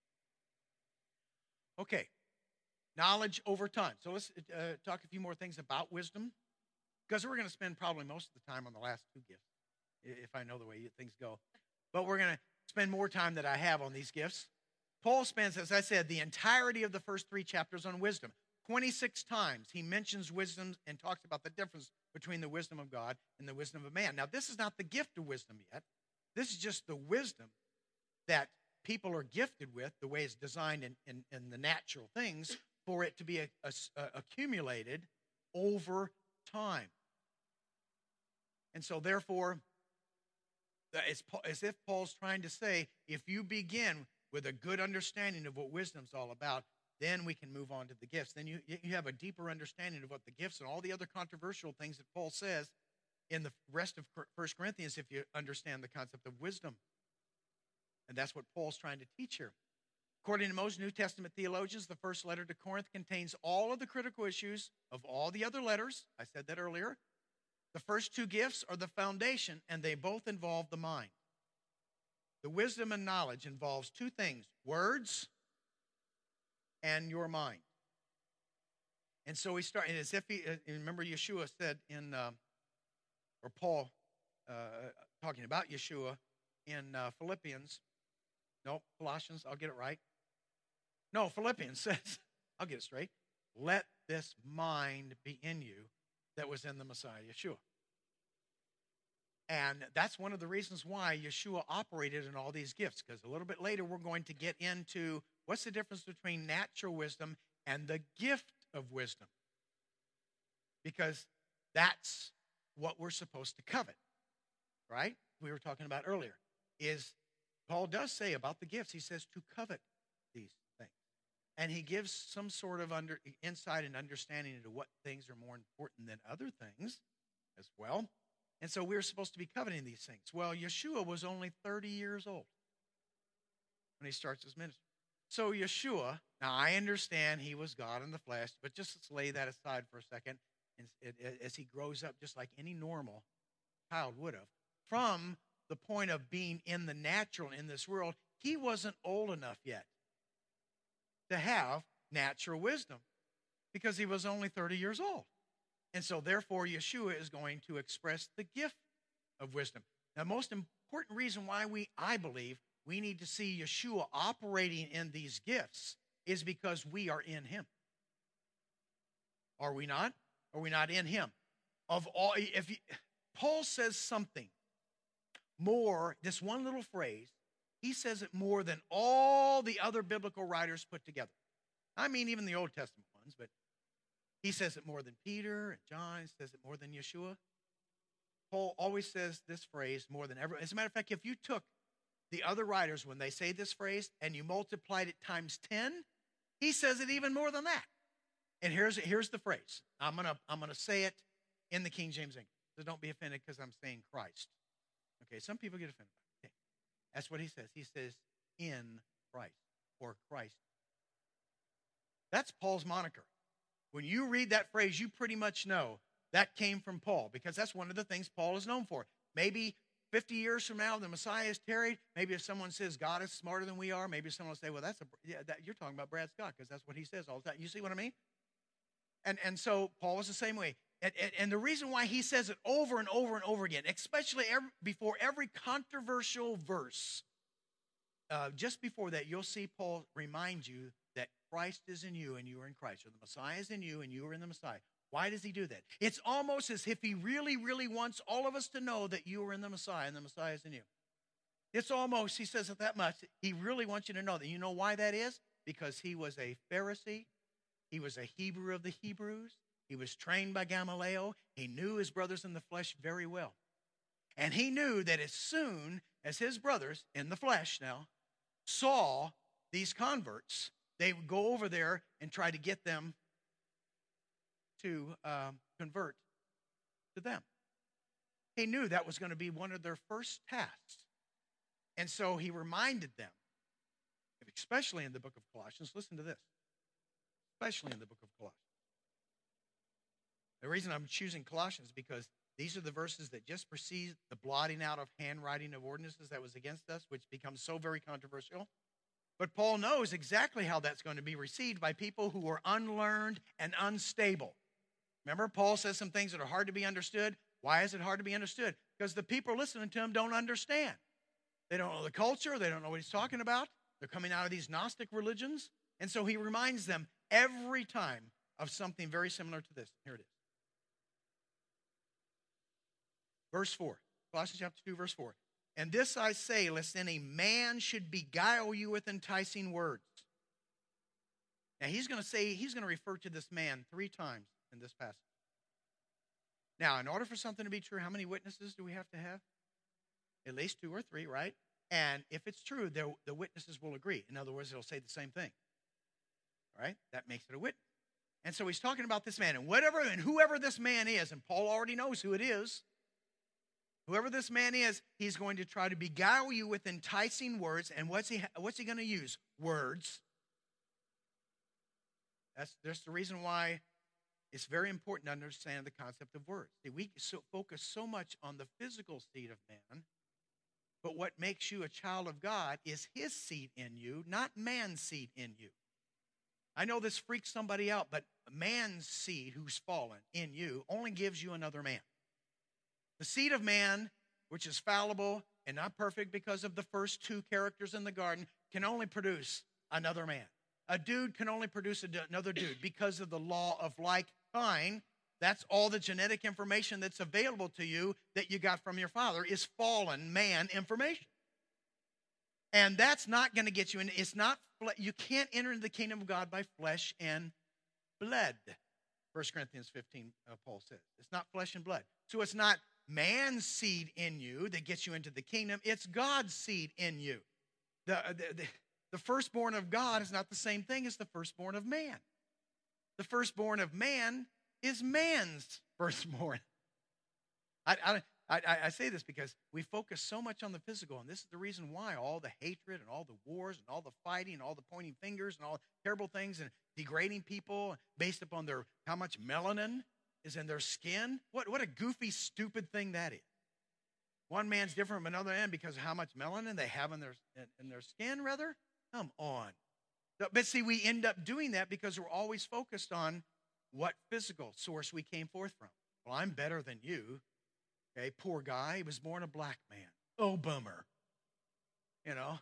Okay, knowledge over time. So let's talk a few more things about wisdom, because we're going to spend probably most of the time on the last two gifts, if I know the way things go. But we're going to spend more time than I have on these gifts. Paul spends, as I said, the entirety of the first 3 chapters on wisdom. 26 times he mentions wisdom and talks about the difference between the wisdom of God and the wisdom of man. Now, this is not the gift of wisdom yet. This is just the wisdom that people are gifted with, the way it's designed in the natural things, for it to be accumulated over time. And so, therefore, it's as if Paul's trying to say, if you begin with a good understanding of what wisdom's all about, then we can move on to the gifts. Then you have a deeper understanding of what the gifts and all the other controversial things that Paul says in the rest of 1 Corinthians, if you understand the concept of wisdom. And that's what Paul's trying to teach here. According to most New Testament theologians, the first letter to Corinth contains all of the critical issues of all the other letters. I said that earlier. The first 2 gifts are the foundation, and they both involve the mind. The wisdom and knowledge involves 2 things: words and your mind. And so we start, and as if remember Yeshua said or Paul talking about Yeshua in Philippians, Colossians, I'll get it right. No, Philippians says, I'll get it straight, let this mind be in you that was in the Messiah, Yeshua. And that's one of the reasons why Yeshua operated in all these gifts, because a little bit later we're going to get into what's the difference between natural wisdom and the gift of wisdom. Because that's what we're supposed to covet, right? We were talking about earlier, is Paul does say about the gifts, he says to covet these things. And he gives some sort of insight and understanding into what things are more important than other things as well. And so we're supposed to be coveting these things. Well, Yeshua was only 30 years old when he starts his ministry. So Yeshua, now I understand he was God in the flesh, but just let's lay that aside for a second. As he grows up, just like any normal child would have, from the point of being in the natural in this world, he wasn't old enough yet to have natural wisdom because he was only 30 years old. And so, therefore, Yeshua is going to express the gift of wisdom. Now, most important reason why I believe we need to see Yeshua operating in these gifts is because we are in him. Are we not? Are we not in him? Paul says something more, this one little phrase, he says it more than all the other biblical writers put together. I mean, even the Old Testament ones, but he says it more than Peter and John. He says it more than Yeshua. Paul always says this phrase more than ever. As a matter of fact, if you took the other writers when they say this phrase and you multiplied it times 10, he says it even more than that. And here's the phrase. I'm gonna say it in the King James English. So don't be offended because I'm saying Christ. Okay, some people get offended. Okay. That's what he says. He says in Christ or Christ. That's Paul's moniker. When you read that phrase, you pretty much know that came from Paul, because that's one of the things Paul is known for. Maybe 50 years from now, the Messiah is tarried. Maybe if someone says God is smarter than we are, maybe someone will say, well, you're talking about Brad Scott, because that's what he says all the time. You see what I mean? And so Paul is the same way. And the reason why he says it over and over and over again, especially before every controversial verse, just before that, you'll see Paul remind you that Christ is in you and you are in Christ, or the Messiah is in you and you are in the Messiah. Why does he do that? It's almost as if he really, really wants all of us to know that you are in the Messiah and the Messiah is in you. It's almost, he says it that much, he really wants you to know that. You know why that is? Because he was a Pharisee. He was a Hebrew of the Hebrews. He was trained by Gamaliel. He knew his brothers in the flesh very well. And he knew that as soon as his brothers in the flesh now saw these converts, they would go over there and try to get them to convert to them. He knew that was going to be one of their first tasks. And so he reminded them, especially in the book of Colossians, listen to this, especially in the book of Colossians. The reason I'm choosing Colossians is because these are the verses that just precede the blotting out of handwriting of ordinances that was against us, which becomes so very controversial. But Paul knows exactly how that's going to be received by people who are unlearned and unstable. Remember, Paul says some things that are hard to be understood. Why is it hard to be understood? Because the people listening to him don't understand. They don't know the culture. They don't know what he's talking about. They're coming out of these Gnostic religions. And so he reminds them every time of something very similar to this. Here it is. Verse 4. Colossians chapter 2, verse 4. And this I say, lest any man should beguile you with enticing words. Now he's going to refer to this man 3 times in this passage. Now, in order for something to be true, how many witnesses do we have to have? At least 2 or 3, right? And if it's true, the witnesses will agree. In other words, they'll say the same thing. All right? That makes it a witness. And so he's talking about this man. And whoever this man is, and Paul already knows who it is, whoever this man is, he's going to try to beguile you with enticing words. And what's he going to use? Words. That's the reason why it's very important to understand the concept of words. See, we focus so much on the physical seed of man, but what makes you a child of God is his seed in you, not man's seed in you. I know this freaks somebody out, but man's seed who's fallen in you only gives you another man. The seed of man, which is fallible and not perfect because of the first 2 characters in the garden, can only produce another man. A dude can only produce another dude because of the law of like kind. That's all the genetic information that's available to you that you got from your father is fallen man information. And that's not going to get you in. You can't enter into the kingdom of God by flesh and blood. 1 Corinthians 15, Paul says. It's not flesh and blood. So it's not man's seed in you that gets you into the kingdom. It's God's seed in you. The firstborn of God is not the same thing as the firstborn of man. The firstborn of man is man's firstborn. I say this because we focus so much on the physical, and this is the reason why all the hatred and all the wars and all the fighting and all the pointing fingers and all terrible things and degrading people based upon how much melanin is in their skin. What a goofy, stupid thing that is. One man's different from another man because of how much melanin they have in their skin, rather. Come on. But see, we end up doing that because we're always focused on what physical source we came forth from. Well, I'm better than you. Okay, poor guy. He was born a black man. Oh, bummer. You know,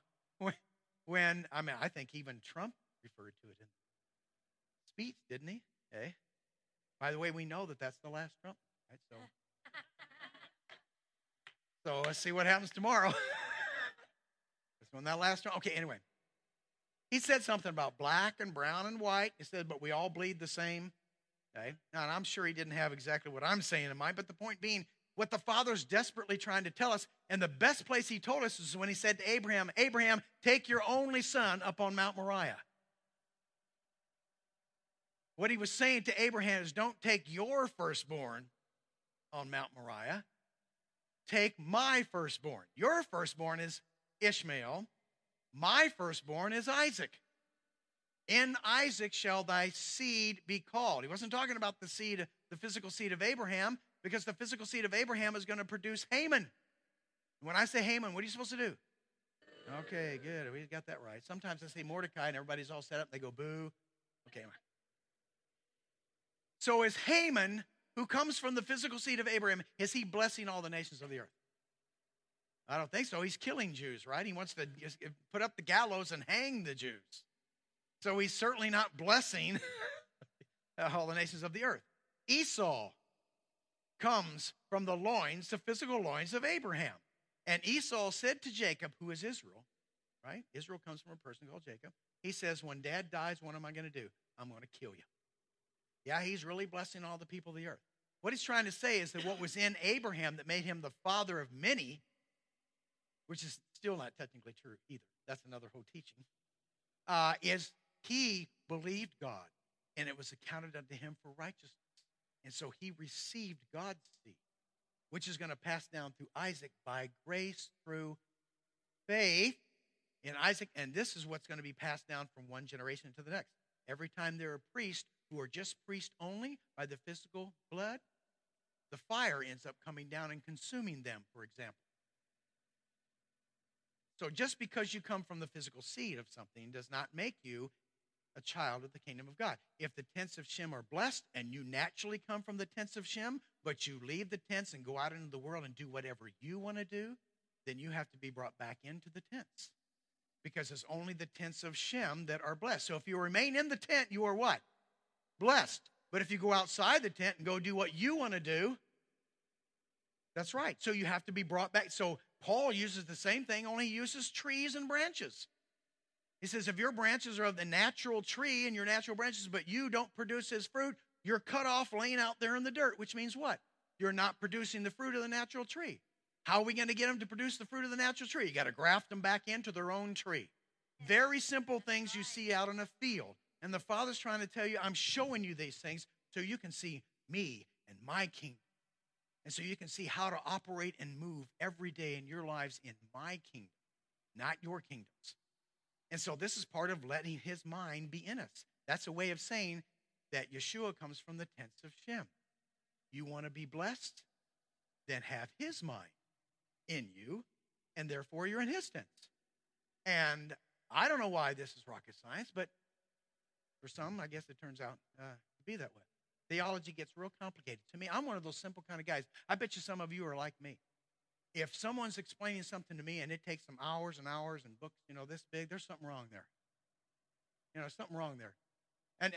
I think even Trump referred to it in the speech, didn't he? Okay. By the way, we know that that's the last Trump, right? So let's see what happens tomorrow. That's when that last Trump. Okay, anyway. He said something about black and brown and white. He said, but we all bleed the same. Okay? Now, and I'm sure he didn't have exactly what I'm saying in mind, but the point being, what the Father's desperately trying to tell us. And the best place he told us is when he said to Abraham, Abraham, take your only son up on Mount Moriah. What he was saying to Abraham is, don't take your firstborn on Mount Moriah. Take my firstborn. Your firstborn is Ishmael. My firstborn is Isaac. In Isaac shall thy seed be called. He wasn't talking about the seed, the physical seed of Abraham, because the physical seed of Abraham is going to produce Haman. When I say Haman, what are you supposed to do? Okay, good. We got that right. Sometimes I say Mordecai and everybody's all set up. They go, boo. Okay. So is Haman, who comes from the physical seed of Abraham, is he blessing all the nations of the earth? I don't think so. He's killing Jews, right? He wants to put up the gallows and hang the Jews. So he's certainly not blessing all the nations of the earth. Esau comes from the loins, the physical loins of Abraham. And Esau said to Jacob, who is Israel, right? Israel comes from a person called Jacob. He says, when dad dies, what am I going to do? I'm going to kill you. Yeah, he's really blessing all the people of the earth. What he's trying to say is that what was in Abraham that made him the father of many, which is still not technically true either. That's another whole teaching, is he believed God, and it was accounted unto him for righteousness. And so he received God's seed, which is going to pass down through Isaac by grace through faith in Isaac. And this is what's going to be passed down from one generation to the next. Every time there are priests who are just priests only by the physical blood, the fire ends up coming down and consuming them, for example. So just because you come from the physical seed of something does not make you a child of the kingdom of God. If the tents of Shem are blessed and you naturally come from the tents of Shem, but you leave the tents and go out into the world and do whatever you want to do, then you have to be brought back into the tents. Because it's only the tents of Shem that are blessed. So if you remain in the tent, you are what? Blessed. But if you go outside the tent and go do what you want to do, that's right. So you have to be brought back. So Paul uses the same thing, only he uses trees and branches. He says, if your branches are of the natural tree and your natural branches, but you don't produce his fruit, you're cut off laying out there in the dirt, which means what? You're not producing the fruit of the natural tree. How are we going to get them to produce the fruit of the natural tree? You got to graft them back into their own tree. Very simple things you see out in a field. And the Father's trying to tell you, I'm showing you these things so you can see me and my kingdom. And so you can see how to operate and move every day in your lives in my kingdom, not your kingdoms. And so this is part of letting his mind be in us. That's a way of saying that Yeshua comes from the tents of Shem. You want to be blessed? Then have his mind in you, and therefore you're in his tents. And I don't know why this is rocket science, but for some, I guess it turns out to be that way. Theology gets real complicated. To me, I'm one of those simple kind of guys. I bet you some of you are like me. If someone's explaining something to me and it takes them hours and hours and books, this big, there's something wrong there. Something wrong there. And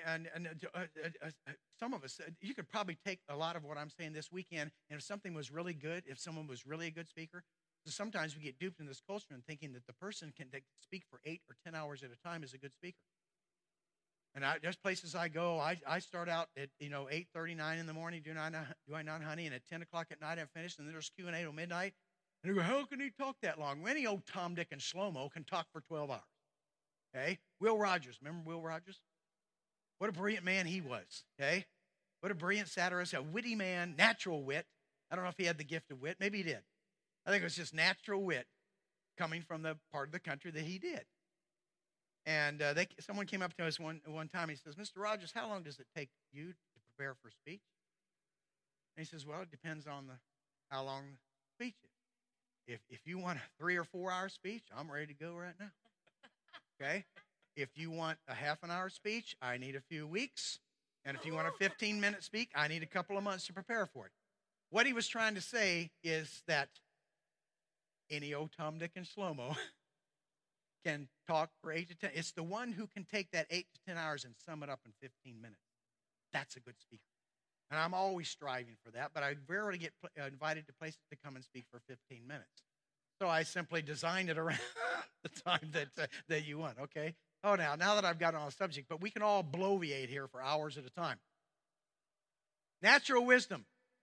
some of us, you could probably take a lot of what I'm saying this weekend, and if something was really good, if someone was really a good speaker, so sometimes we get duped in this culture and thinking that the person can speak for 8 or 10 hours at a time is a good speaker. And there's places I go, I start out at 8:39 in the morning, do I not, honey? And at 10 o'clock at night I'm finished, and then there's Q&A till midnight. And you go, how can he talk that long? Well, any old Tom, Dick, and Shlomo can talk for 12 hours. Okay? Will Rogers, remember Will Rogers? What a brilliant man he was. Okay? What a brilliant satirist, a witty man, natural wit. I don't know if he had the gift of wit. Maybe he did. I think it was just natural wit coming from the part of the country that he did. And someone came up to us one time. He says, Mr. Rogers, how long does it take you to prepare for speech? And he says, well, it depends on how long the speech is. If you want a 3 or 4 hour speech, I'm ready to go right now. Okay? If you want a half an hour speech, I need a few weeks. And if you want a 15-minute speech, I need a couple of months to prepare for it. What he was trying to say is that any old Tom, Dick, and Shlomo can talk for 8 to 10. It's the one who can take that 8 to 10 hours and sum it up in 15 minutes. That's a good speaker. And I'm always striving for that, but I rarely get invited to places to come and speak for 15 minutes. So I simply designed it around the time that you want, okay? Oh, now that I've got on a subject, but we can all bloviate here for hours at a time. Natural wisdom.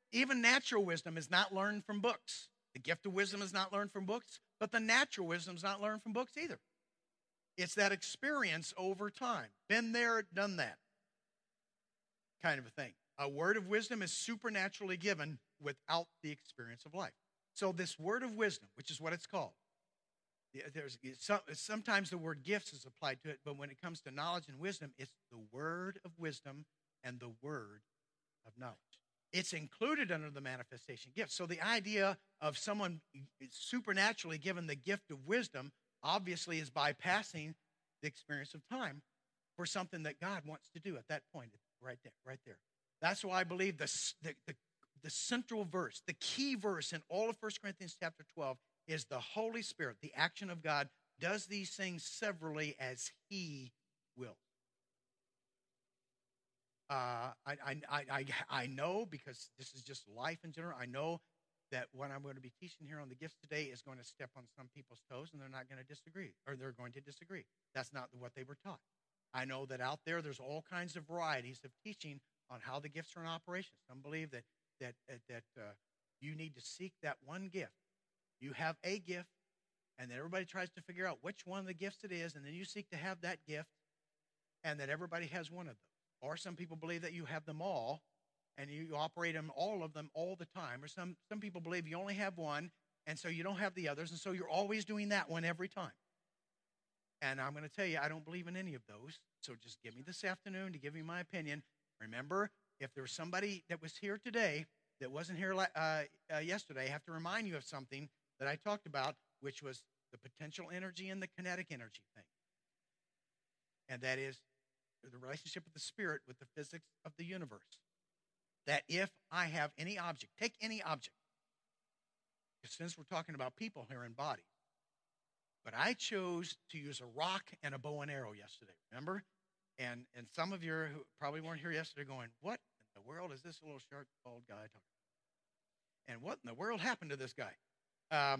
even natural wisdom is not learned from books. The gift of wisdom is not learned from books, but the natural wisdom is not learned from books either. It's that experience over time. Been there, done that kind of a thing. A word of wisdom is supernaturally given without the experience of life. So this word of wisdom, which is what it's called, sometimes the word gifts is applied to it, but when it comes to knowledge and wisdom, it's the word of wisdom and the word of knowledge. It's included under the manifestation gift. So the idea of someone supernaturally given the gift of wisdom obviously is bypassing the experience of time for something that God wants to do at that point, right there. That's why I believe the central verse, the key verse in all of 1 Corinthians chapter 12 is the Holy Spirit. The action of God does these things severally as He will. I know, because this is just life in general, I know that what I'm going to be teaching here on the gifts today is going to step on some people's toes, and they're not going to disagree, or they're going to disagree. That's not what they were taught. I know that out there's all kinds of varieties of teaching on how the gifts are in operation. Some believe that you need to seek that one gift. You have a gift, and then everybody tries to figure out which one of the gifts it is, and then you seek to have that gift, and that everybody has one of them. Or some people believe that you have them all, and you operate them, all of them, all the time. Or some people believe you only have one, and so you don't have the others, and so you're always doing that one every time. And I'm going to tell you, I don't believe in any of those. So just give me this afternoon to give you my opinion. Remember, if there was somebody that was here today that wasn't here yesterday, I have to remind you of something that I talked about, which was the potential energy and the kinetic energy thing. And that is the relationship of the Spirit with the physics of the universe. That if I have any object, take any object, since we're talking about people here in bodies, but I chose to use a rock and a bow and arrow yesterday, remember? And some of you who probably weren't here yesterday going, what in the world is this little sharp bald guy talking about? And what in the world happened to this guy?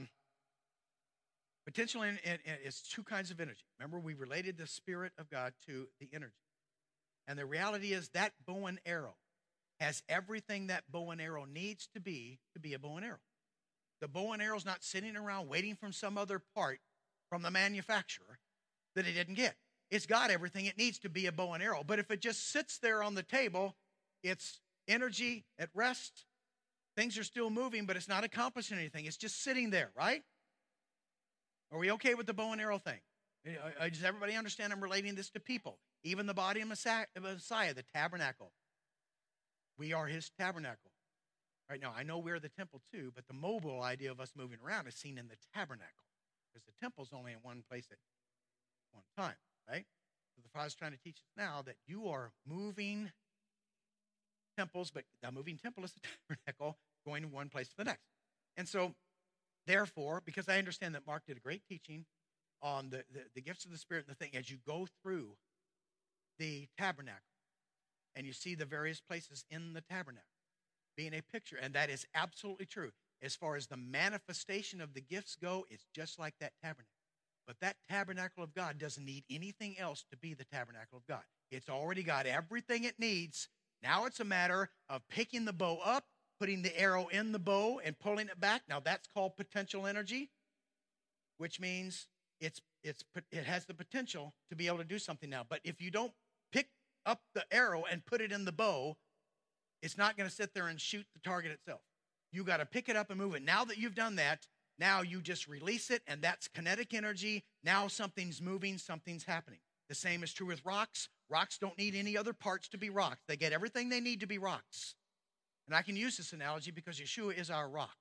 Potential is two kinds of energy. Remember, we related the Spirit of God to the energy. And the reality is that bow and arrow has everything that bow and arrow needs to be a bow and arrow. The bow and arrow is not sitting around waiting for some other part from the manufacturer that it didn't get. It's got everything it needs to be a bow and arrow. But if it just sits there on the table, it's energy at rest. Things are still moving, but it's not accomplishing anything. It's just sitting there, right? Are we okay with the bow and arrow thing? Does everybody understand I'm relating this to people? Even the body of Messiah, the tabernacle. We are His tabernacle. Right now, I know we're the temple too, but the mobile idea of us moving around is seen in the tabernacle. Because the temple's only in one place at one time, right? So the Father's trying to teach us now that you are moving temples, but the moving temple is the tabernacle, going from one place to the next. And so, therefore, because I understand that Mark did a great teaching on the gifts of the Spirit and the thing, as you go through the tabernacle and you see the various places in the tabernacle being a picture, and that is absolutely true. As far as the manifestation of the gifts go, it's just like that tabernacle. But that tabernacle of God doesn't need anything else to be the tabernacle of God. It's already got everything it needs. Now it's a matter of picking the bow up, putting the arrow in the bow, and pulling it back. Now that's called potential energy, which means it has the potential to be able to do something now. But if you don't pick up the arrow and put it in the bow, it's not going to sit there and shoot the target itself. You got to pick it up and move it. Now that you've done that, now you just release it, and that's kinetic energy. Now something's moving, something's happening. The same is true with rocks. Rocks don't need any other parts to be rocks. They get everything they need to be rocks. And I can use this analogy because Yeshua is our rock.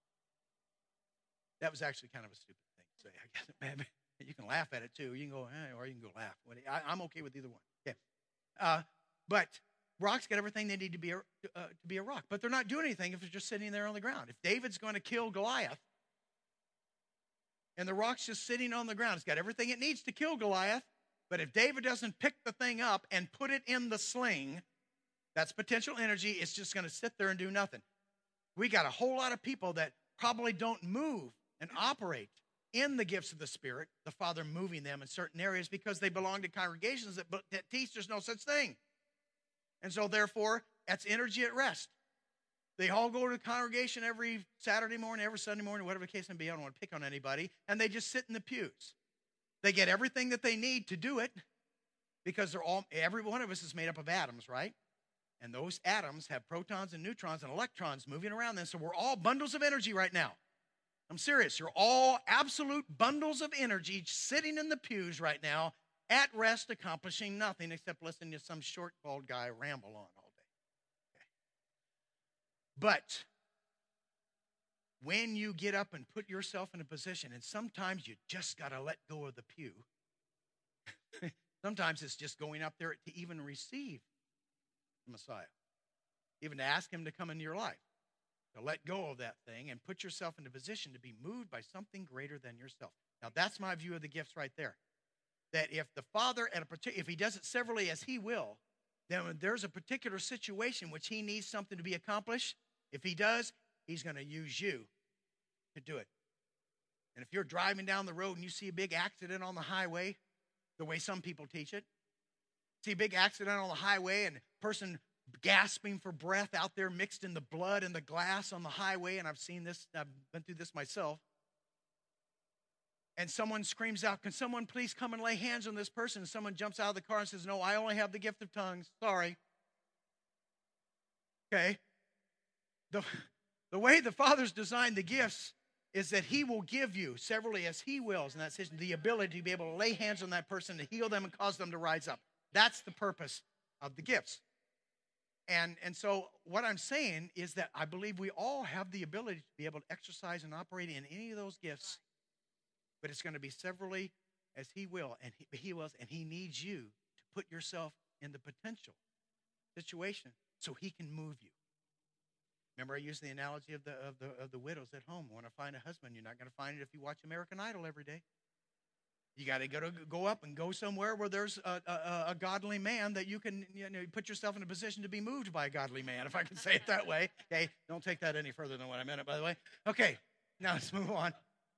That was actually kind of a stupid thing to say. I guess you can laugh at it too. You can go, or you can go laugh. I'm okay with either one. Okay. But rocks get everything they need to be a rock. But they're not doing anything if they're just sitting there on the ground. If David's going to kill Goliath, and the rock's just sitting on the ground, it's got everything it needs to kill Goliath. But if David doesn't pick the thing up and put it in the sling, that's potential energy. It's just going to sit there and do nothing. We got a whole lot of people that probably don't move and operate in the gifts of the Spirit, the Father moving them in certain areas because they belong to congregations that teach there's no such thing. And so, therefore, that's energy at rest. They all go to the congregation every Saturday morning, every Sunday morning, whatever the case may be. I don't want to pick on anybody. And they just sit in the pews. They get everything that they need to do it because every one of us is made up of atoms, right? And those atoms have protons and neutrons and electrons moving around them. So we're all bundles of energy right now. I'm serious. You're all absolute bundles of energy sitting in the pews right now at rest, accomplishing nothing except listening to some short, bald guy ramble on all day. Okay. But when you get up and put yourself in a position, and sometimes you just got to let go of the pew. Sometimes it's just going up there to even receive the Messiah, even to ask him to come into your life, to let go of that thing and put yourself in a position to be moved by something greater than yourself. Now, that's my view of the gifts right there. That if the Father, if he does it severally as he will, then when there's a particular situation which he needs something to be accomplished, if he does, he's going to use you to do it. And if you're driving down the road and you see a big accident on the highway, the way some people teach it, see a big accident on the highway and a person gasping for breath out there mixed in the blood and the glass on the highway, and I've seen this, I've been through this myself, and someone screams out, "Can someone please come and lay hands on this person?" And someone jumps out of the car and says, "No, I only have the gift of tongues. Sorry." Okay. The way the Father's designed the gifts is that he will give you, severally as he wills, and that's the ability to be able to lay hands on that person, to heal them and cause them to rise up. That's the purpose of the gifts. And so what I'm saying is that I believe we all have the ability to be able to exercise and operate in any of those gifts, but it's going to be severally as he will, and he wills, and he needs you to put yourself in the potential situation so he can move you. Remember, I used the analogy of the widows at home. Want to find a husband? You're not going to find it if you watch American Idol every day. You got to go up and go somewhere where there's a godly man that you can put yourself in a position to be moved by a godly man, if I can say it that way. Okay, don't take that any further than what I meant it, by the way. Okay, now let's move on.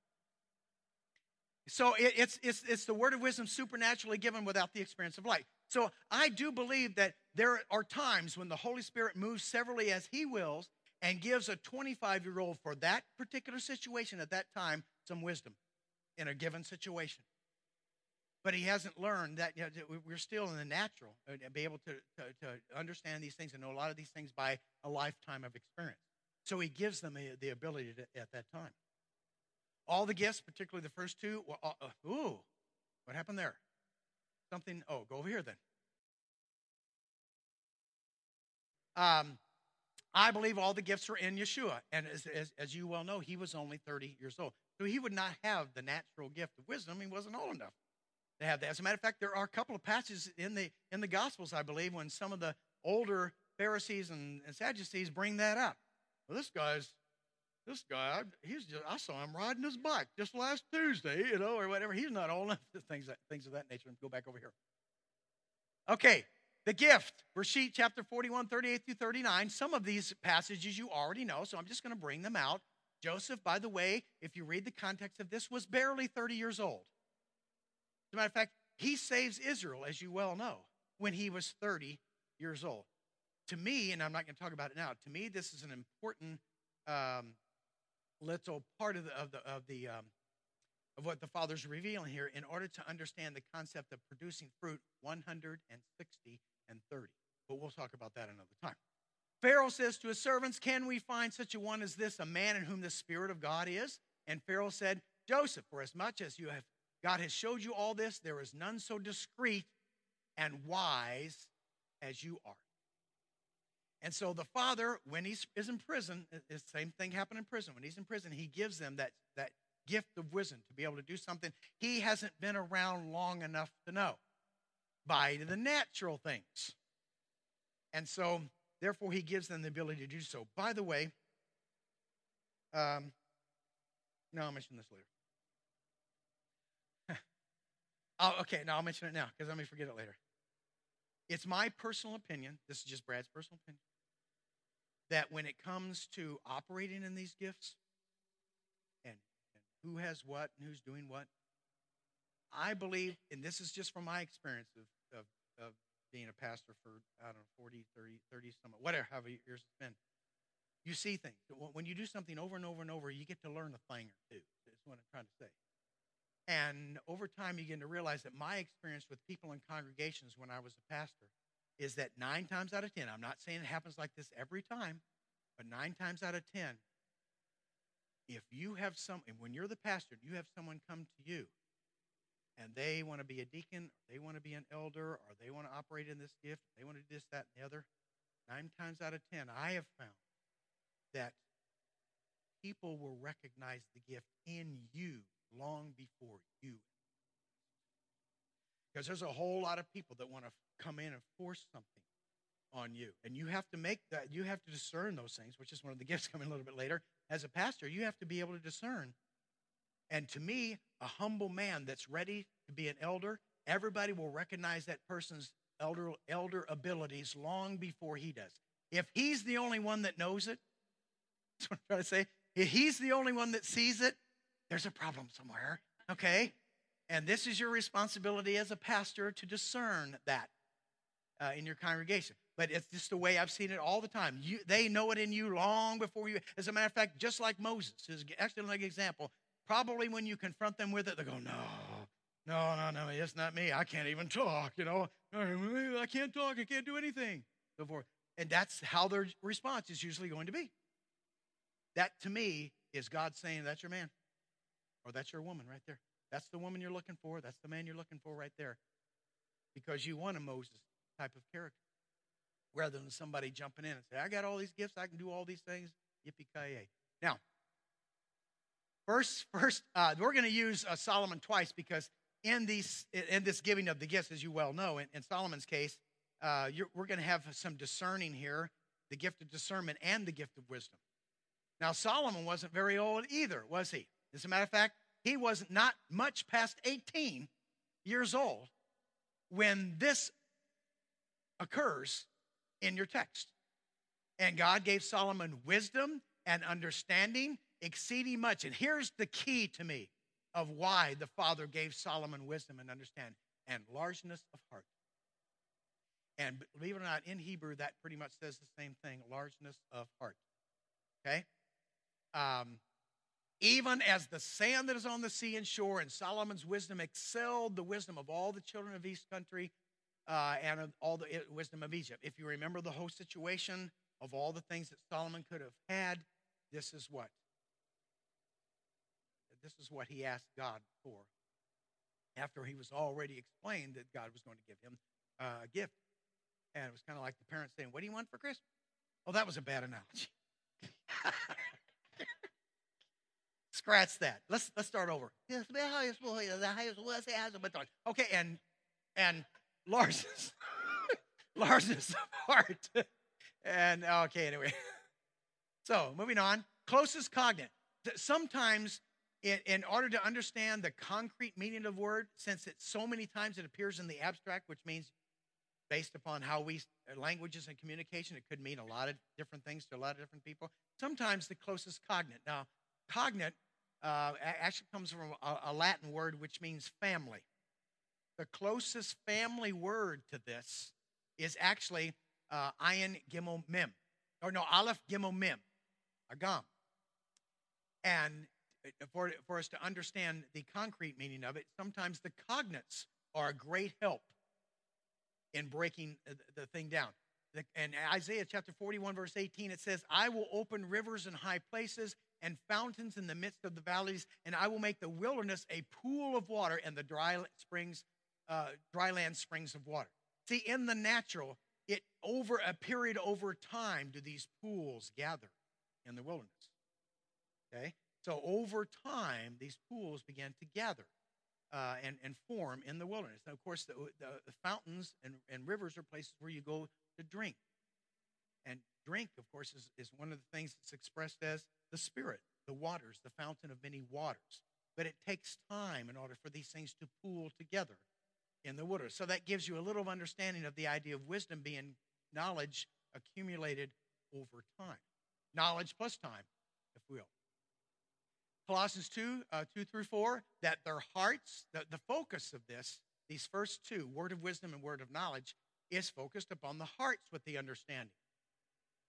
So it's the word of wisdom supernaturally given without the experience of light. So I do believe that there are times when the Holy Spirit moves severally as he wills and gives a 25-year-old for that particular situation at that time some wisdom in a given situation. But he hasn't learned that we're still in the natural, be able to understand these things and know a lot of these things by a lifetime of experience. So he gives them the ability at that time. All the gifts, particularly the first two, what happened there? Go over here then. I believe all the gifts are in Yeshua. And as you well know, he was only 30 years old. So he would not have the natural gift of wisdom. He wasn't old enough to have that. As a matter of fact, there are a couple of passages in the Gospels, I believe, when some of the older Pharisees and Sadducees bring that up. Well, this guy, I saw him riding his bike just last Tuesday, or whatever. He's not old enough. Things of that nature. Go back over here. Okay. The gift, Bereshit chapter 41, 38 through 39. Some of these passages you already know, so I'm just going to bring them out. Joseph, by the way, if you read the context of this, was barely 30 years old. As a matter of fact, he saves Israel, as you well know, when he was 30 years old. To me, and I'm not going to talk about it now, to me this is an important little part of what the Father's revealing here in order to understand the concept of producing fruit 160 and 30. But we'll talk about that another time. Pharaoh says to his servants, "Can we find such a one as this, a man in whom the Spirit of God is?" And Pharaoh said, "Joseph, for as much as God has showed you all this, there is none so discreet and wise as you are." And so the father, when he is in prison, the same thing happened in prison. When he's in prison, he gives them that gift of wisdom to be able to do something he hasn't been around long enough to know by the natural things. And so, therefore, he gives them the ability to do so. By the way, no, I'll mention this later. I'll mention it now because I may forget it later. It's my personal opinion, this is just Brad's personal opinion, that when it comes to operating in these gifts and who has what and who's doing what, I believe, and this is just from my experience of being a pastor for, 40, 30 some, whatever, however years it's been. You see things. When you do something over and over and over, you get to learn a thing or two. That's what I'm trying to say. And over time, you begin to realize that my experience with people in congregations when I was a pastor is that 9 times out of 10, I'm not saying it happens like this every time, but 9 times out of 10, if you have and when you're the pastor, you have someone come to you and they want to be a deacon, or they want to be an elder, or they want to operate in this gift, they want to do this, that, and the other, 9 times out of 10, I have found that people will recognize the gift in you long before you. Because there's a whole lot of people that want to come in and force something on you. And you have to make that, you have to discern those things, which is one of the gifts coming a little bit later. As a pastor, you have to be able to discern. And to me, a humble man that's ready to be an elder, everybody will recognize that person's elder abilities long before he does. If he's the only one that knows it, that's what I'm trying to say. If he's the only one that sees it, there's a problem somewhere, okay? And this is your responsibility as a pastor to discern that in your congregation. But it's just the way I've seen it all the time. They know it in you long before you. As a matter of fact, just like Moses, is actually like an example. Probably when you confront them with it, they go, no, it's not me. I can't even talk, I can't talk. I can't do anything. So forth. And that's how their response is usually going to be. That, to me, is God saying, that's your man. Or that's your woman right there. That's the woman you're looking for. That's the man you're looking for right there. Because you want a Moses type of character. Rather than somebody jumping in and say, I got all these gifts. I can do all these things. Yippee-ki-yay. Now, First, we're going to use Solomon twice because in this giving of the gifts, as you well know, in Solomon's case, we're going to have some discerning here, the gift of discernment and the gift of wisdom. Now, Solomon wasn't very old either, was he? As a matter of fact, he was not much past 18 years old when this occurs in your text. And God gave Solomon wisdom and understanding exceeding much. And here's the key to me of why the Father gave Solomon wisdom and understanding and largeness of heart. And believe it or not, in Hebrew, that pretty much says the same thing, largeness of heart. Okay? Even as the sand that is on the sea and shore, and Solomon's wisdom excelled the wisdom of all the children of East Country and of all the wisdom of Egypt. If you remember the whole situation of all the things that Solomon could have had, this is what he asked God for after he was already explained that God was going to give him a gift. And it was kind of like the parents saying, what do you want for Christmas? Oh, that was a bad analogy. Scratch that. Let's start over. Okay, and largeness. Largeness of heart. And okay, anyway. So moving on. Closest cognate. Sometimes in order to understand the concrete meaning of the word, since it's so many times it appears in the abstract, which means based upon how we languages and communication, it could mean a lot of different things to a lot of different people. Sometimes the closest cognate. Now, cognate actually comes from a Latin word which means family. The closest family word to this is actually ayin gimel mem, or no, aleph gimel mem, agam. And for us to understand the concrete meaning of it, sometimes the cognates are a great help in breaking the thing down. In Isaiah chapter 41, verse 18, it says, I will open rivers in high places and fountains in the midst of the valleys, and I will make the wilderness a pool of water and the dry land springs of water. See, in the natural, over a period over time do these pools gather in the wilderness. Okay? So over time, these pools began to gather and form in the wilderness. And of course, the fountains and rivers are places where you go to drink. And drink, of course, is one of the things that's expressed as the Spirit, the waters, the fountain of many waters. But it takes time in order for these things to pool together in the wilderness. So that gives you a little understanding of the idea of wisdom being knowledge accumulated over time. Knowledge plus time, if we will. Colossians 2 through 4, that their hearts, the focus of this, these first two, word of wisdom and word of knowledge, is focused upon the hearts with the understanding.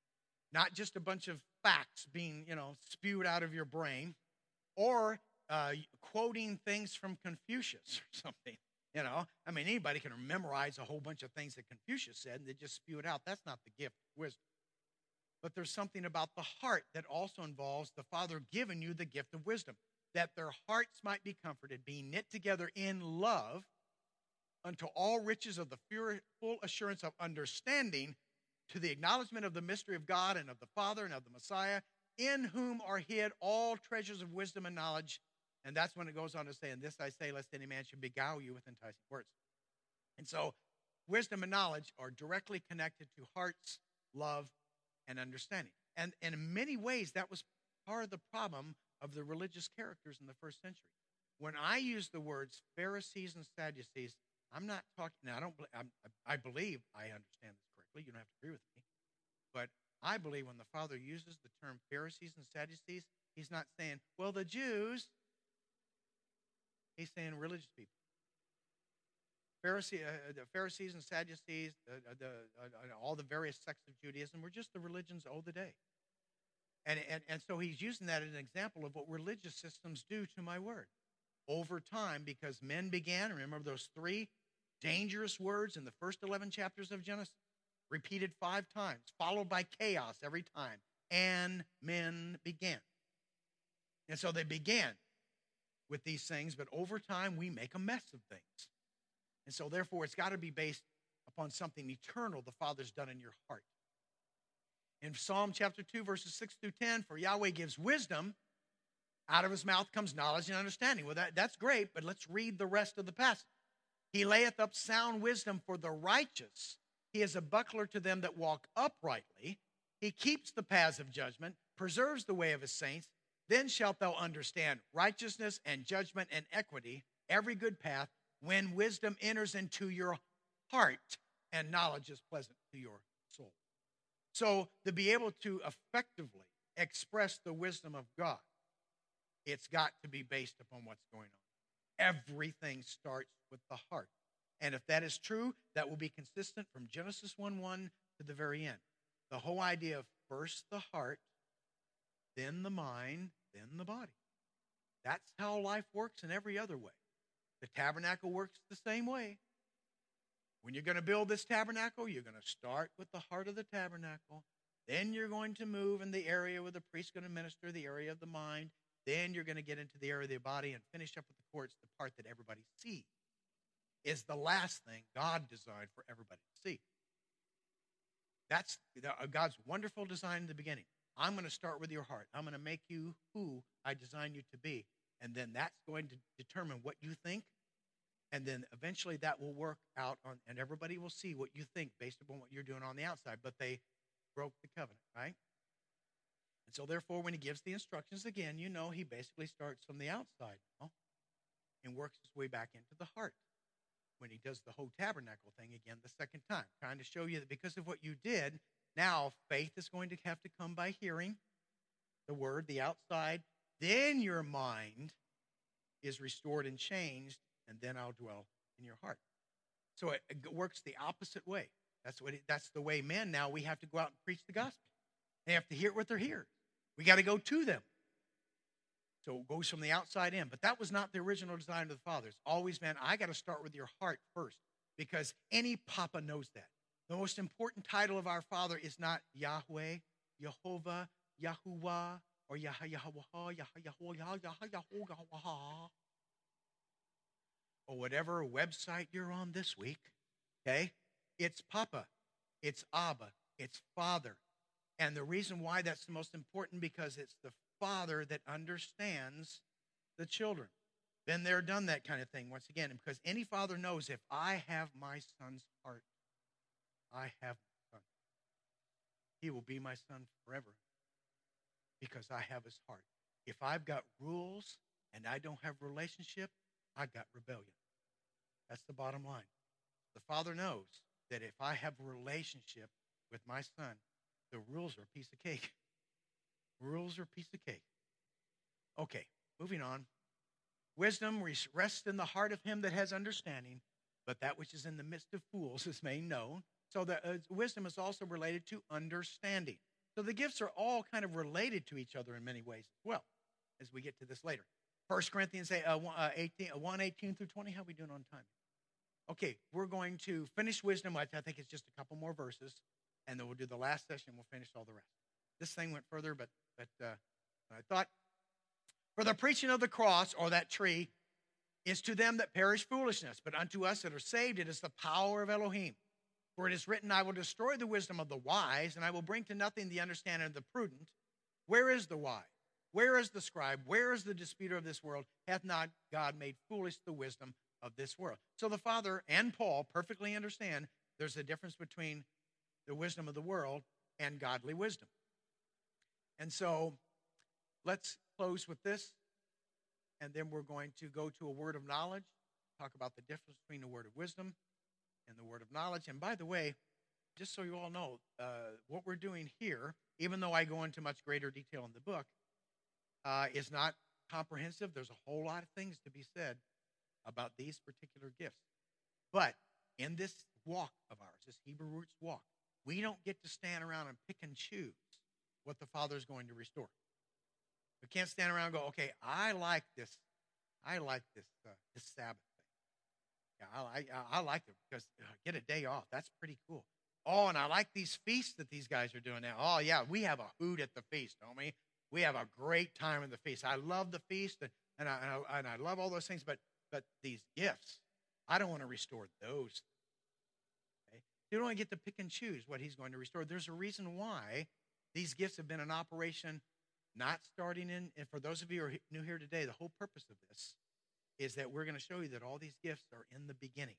not just a bunch of facts being, spewed out of your brain, or quoting things from Confucius or something. I mean, anybody can memorize a whole bunch of things that Confucius said and they just spew it out. That's not the gift of wisdom. But there's something about the heart that also involves the Father giving you the gift of wisdom, that their hearts might be comforted, being knit together in love unto all riches of the full assurance of understanding, to the acknowledgement of the mystery of God and of the Father and of the Messiah, in whom are hid all treasures of wisdom and knowledge. And that's when it goes on to say, and this I say, lest any man should beguile you with enticing words. And so wisdom and knowledge are directly connected to hearts, love, and understanding. And in many ways, that was part of the problem of the religious characters in the first century. When I use the words Pharisees and Sadducees, I'm not talking, now I believe I understand this correctly. You don't have to agree with me. But I believe when the Father uses the term Pharisees and Sadducees, he's not saying, well, the Jews. He's saying religious people. The Pharisees and Sadducees, all the various sects of Judaism were just the religions of the day. And so he's using that as an example of what religious systems do to my word. Over time, because men began, remember those 3 dangerous words in the first 11 chapters of Genesis, repeated 5 times, followed by chaos every time, and men began. And so they began with these things, but over time we make a mess of things. And so therefore it's got to be based upon something eternal the Father's done in your heart. In Psalm chapter 2, verses 6 through 10, for Yahweh gives wisdom, out of his mouth comes knowledge and understanding. Well, that's great, but let's read the rest of the passage. He layeth up sound wisdom for the righteous. He is a buckler to them that walk uprightly. He keeps the paths of judgment, preserves the way of his saints. Then shalt thou understand righteousness and judgment and equity, every good path, when wisdom enters into your heart and knowledge is pleasant to your soul. So to be able to effectively express the wisdom of God, it's got to be based upon what's going on. Everything starts with the heart. And if that is true, that will be consistent from Genesis 1:1 to the very end. The whole idea of first the heart, then the mind, then the body. That's how life works in every other way. The tabernacle works the same way. When you're going to build this tabernacle, you're going to start with the heart of the tabernacle. Then you're going to move in the area where the priest's going to minister, the area of the mind. Then you're going to get into the area of the body and finish up with the courts, the part that everybody sees. Is the last thing God designed for everybody to see. That's God's wonderful design in the beginning. I'm going to start with your heart. I'm going to make you who I designed you to be. And then that's going to determine what you think. And then eventually that will work out on, and everybody will see what you think based upon what you're doing on the outside. But they broke the covenant, right? And so therefore, when he gives the instructions again, he basically starts from the outside and works his way back into the heart. When he does the whole tabernacle thing again the second time, trying to show you that because of what you did, now faith is going to have to come by hearing the word, the outside. Then your mind is restored and changed, and then I'll dwell in your heart. So it works the opposite way. That's the way men now, we have to go out and preach the gospel. They have to hear it with their ears. We got to go to them. So it goes from the outside in. But that was not the original design of the Father. It's always been, I got to start with your heart first, because any papa knows that. The most important title of our Father is not Yahweh, Jehovah, Yahuwah, or Yahweh, or whatever website you're on this week, okay? It's Papa, it's Abba, it's Father. And the reason why that's the most important, because it's the Father that understands the children. Been there, done that kind of thing once again. Because any father knows, if I have my son's heart, I have my son. He will be my son forever because I have his heart. If I've got rules and I don't have relationship, I got rebellion. That's the bottom line. The Father knows that if I have a relationship with my son, the rules are a piece of cake. Rules are a piece of cake. Okay, moving on. Wisdom rests in the heart of him that has understanding, but that which is in the midst of fools is made known. So that wisdom is also related to understanding. So the gifts are all kind of related to each other in many ways as well, as we get to this later. 1 Corinthians 1:18 through 20. How are we doing on time? Okay, we're going to finish wisdom. I think it's just a couple more verses, and then we'll do the last session. We'll finish all the rest. This thing went further, but I thought, for the preaching of the cross, or that tree, is to them that perish foolishness, but unto us that are saved it is the power of Elohim. For it is written, I will destroy the wisdom of the wise, and I will bring to nothing the understanding of the prudent. Where is the wise? Where is the scribe? Where is the disputer of this world? Hath not God made foolish the wisdom of this world? So the Father and Paul perfectly understand there's a difference between the wisdom of the world and godly wisdom. And so let's close with this, and then we're going to go to a word of knowledge, talk about the difference between the word of wisdom and the word of knowledge. And by the way, just so you all know, what we're doing here, even though I go into much greater detail in the book, is not comprehensive. There's a whole lot of things to be said about these particular gifts. But in this walk of ours, this Hebrew roots walk, we don't get to stand around and pick and choose what the Father is going to restore. We can't stand around and go, okay, I like this this Sabbath thing. Yeah, I like it because get a day off. That's pretty cool. Oh, and I like these feasts that these guys are doing now. Oh, yeah, we have a hoot at the feast, don't we? We have a great time in the feast. I love the feast, and I love all those things, but these gifts, I don't want to restore those. Okay? You don't get to pick and choose what he's going to restore. There's a reason why these gifts have been in operation, not starting in, and for those of you who are new here today, the whole purpose of this is that we're going to show you that all these gifts are in the beginning,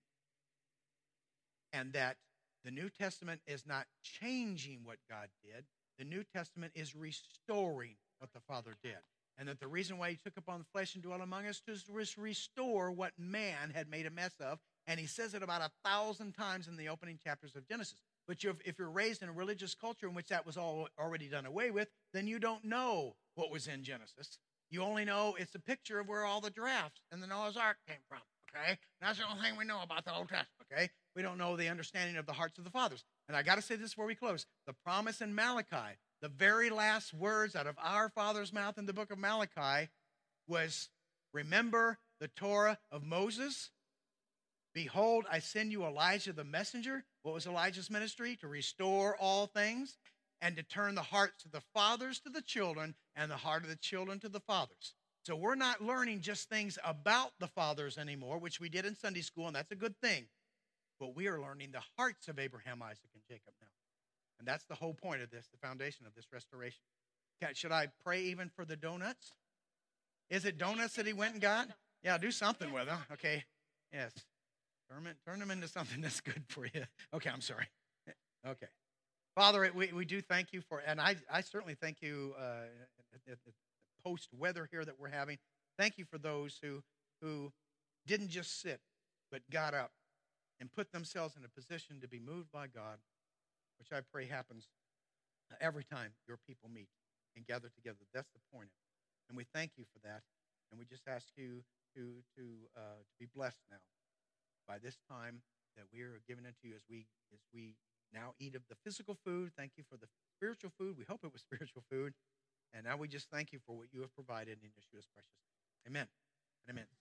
and that the New Testament is not changing what God did. The New Testament is restoring what the Father did. And that the reason why he took upon the flesh and dwelt among us was to restore what man had made a mess of. And he says it about 1,000 times in the opening chapters of Genesis. But if you're raised in a religious culture in which that was all already done away with, then you don't know what was in Genesis. You only know it's a picture of where all the giraffes and the Noah's Ark came from, okay? And that's the only thing we know about the Old Testament, okay? We don't know the understanding of the hearts of the fathers. And I got to say this before we close. The promise in Malachi, the very last words out of our Father's mouth in the book of Malachi was, remember the Torah of Moses? Behold, I send you Elijah the messenger. What was Elijah's ministry? To restore all things and to turn the hearts of the fathers to the children and the heart of the children to the fathers. So we're not learning just things about the fathers anymore, which we did in Sunday school, and that's a good thing. But we are learning the hearts of Abraham, Isaac, and Jacob now. And that's the whole point of this, the foundation of this restoration. Should I pray even for the donuts? Is it donuts that he went and got? Yeah, do something with them. Okay, yes. Turn them into something that's good for you. Okay, I'm sorry. Okay. Father, we do thank you for, and I certainly thank you at the post-weather here that we're having. Thank you for those who didn't just sit, but got up and put themselves in a position to be moved by God, which I pray happens every time your people meet and gather together. That's the point of it. And we thank you for that. And we just ask you to be blessed now by this time that we are giving unto you as we now eat of the physical food. Thank you for the spiritual food. We hope it was spiritual food. And now we just thank you for what you have provided in Yeshua's precious name. Amen and amen.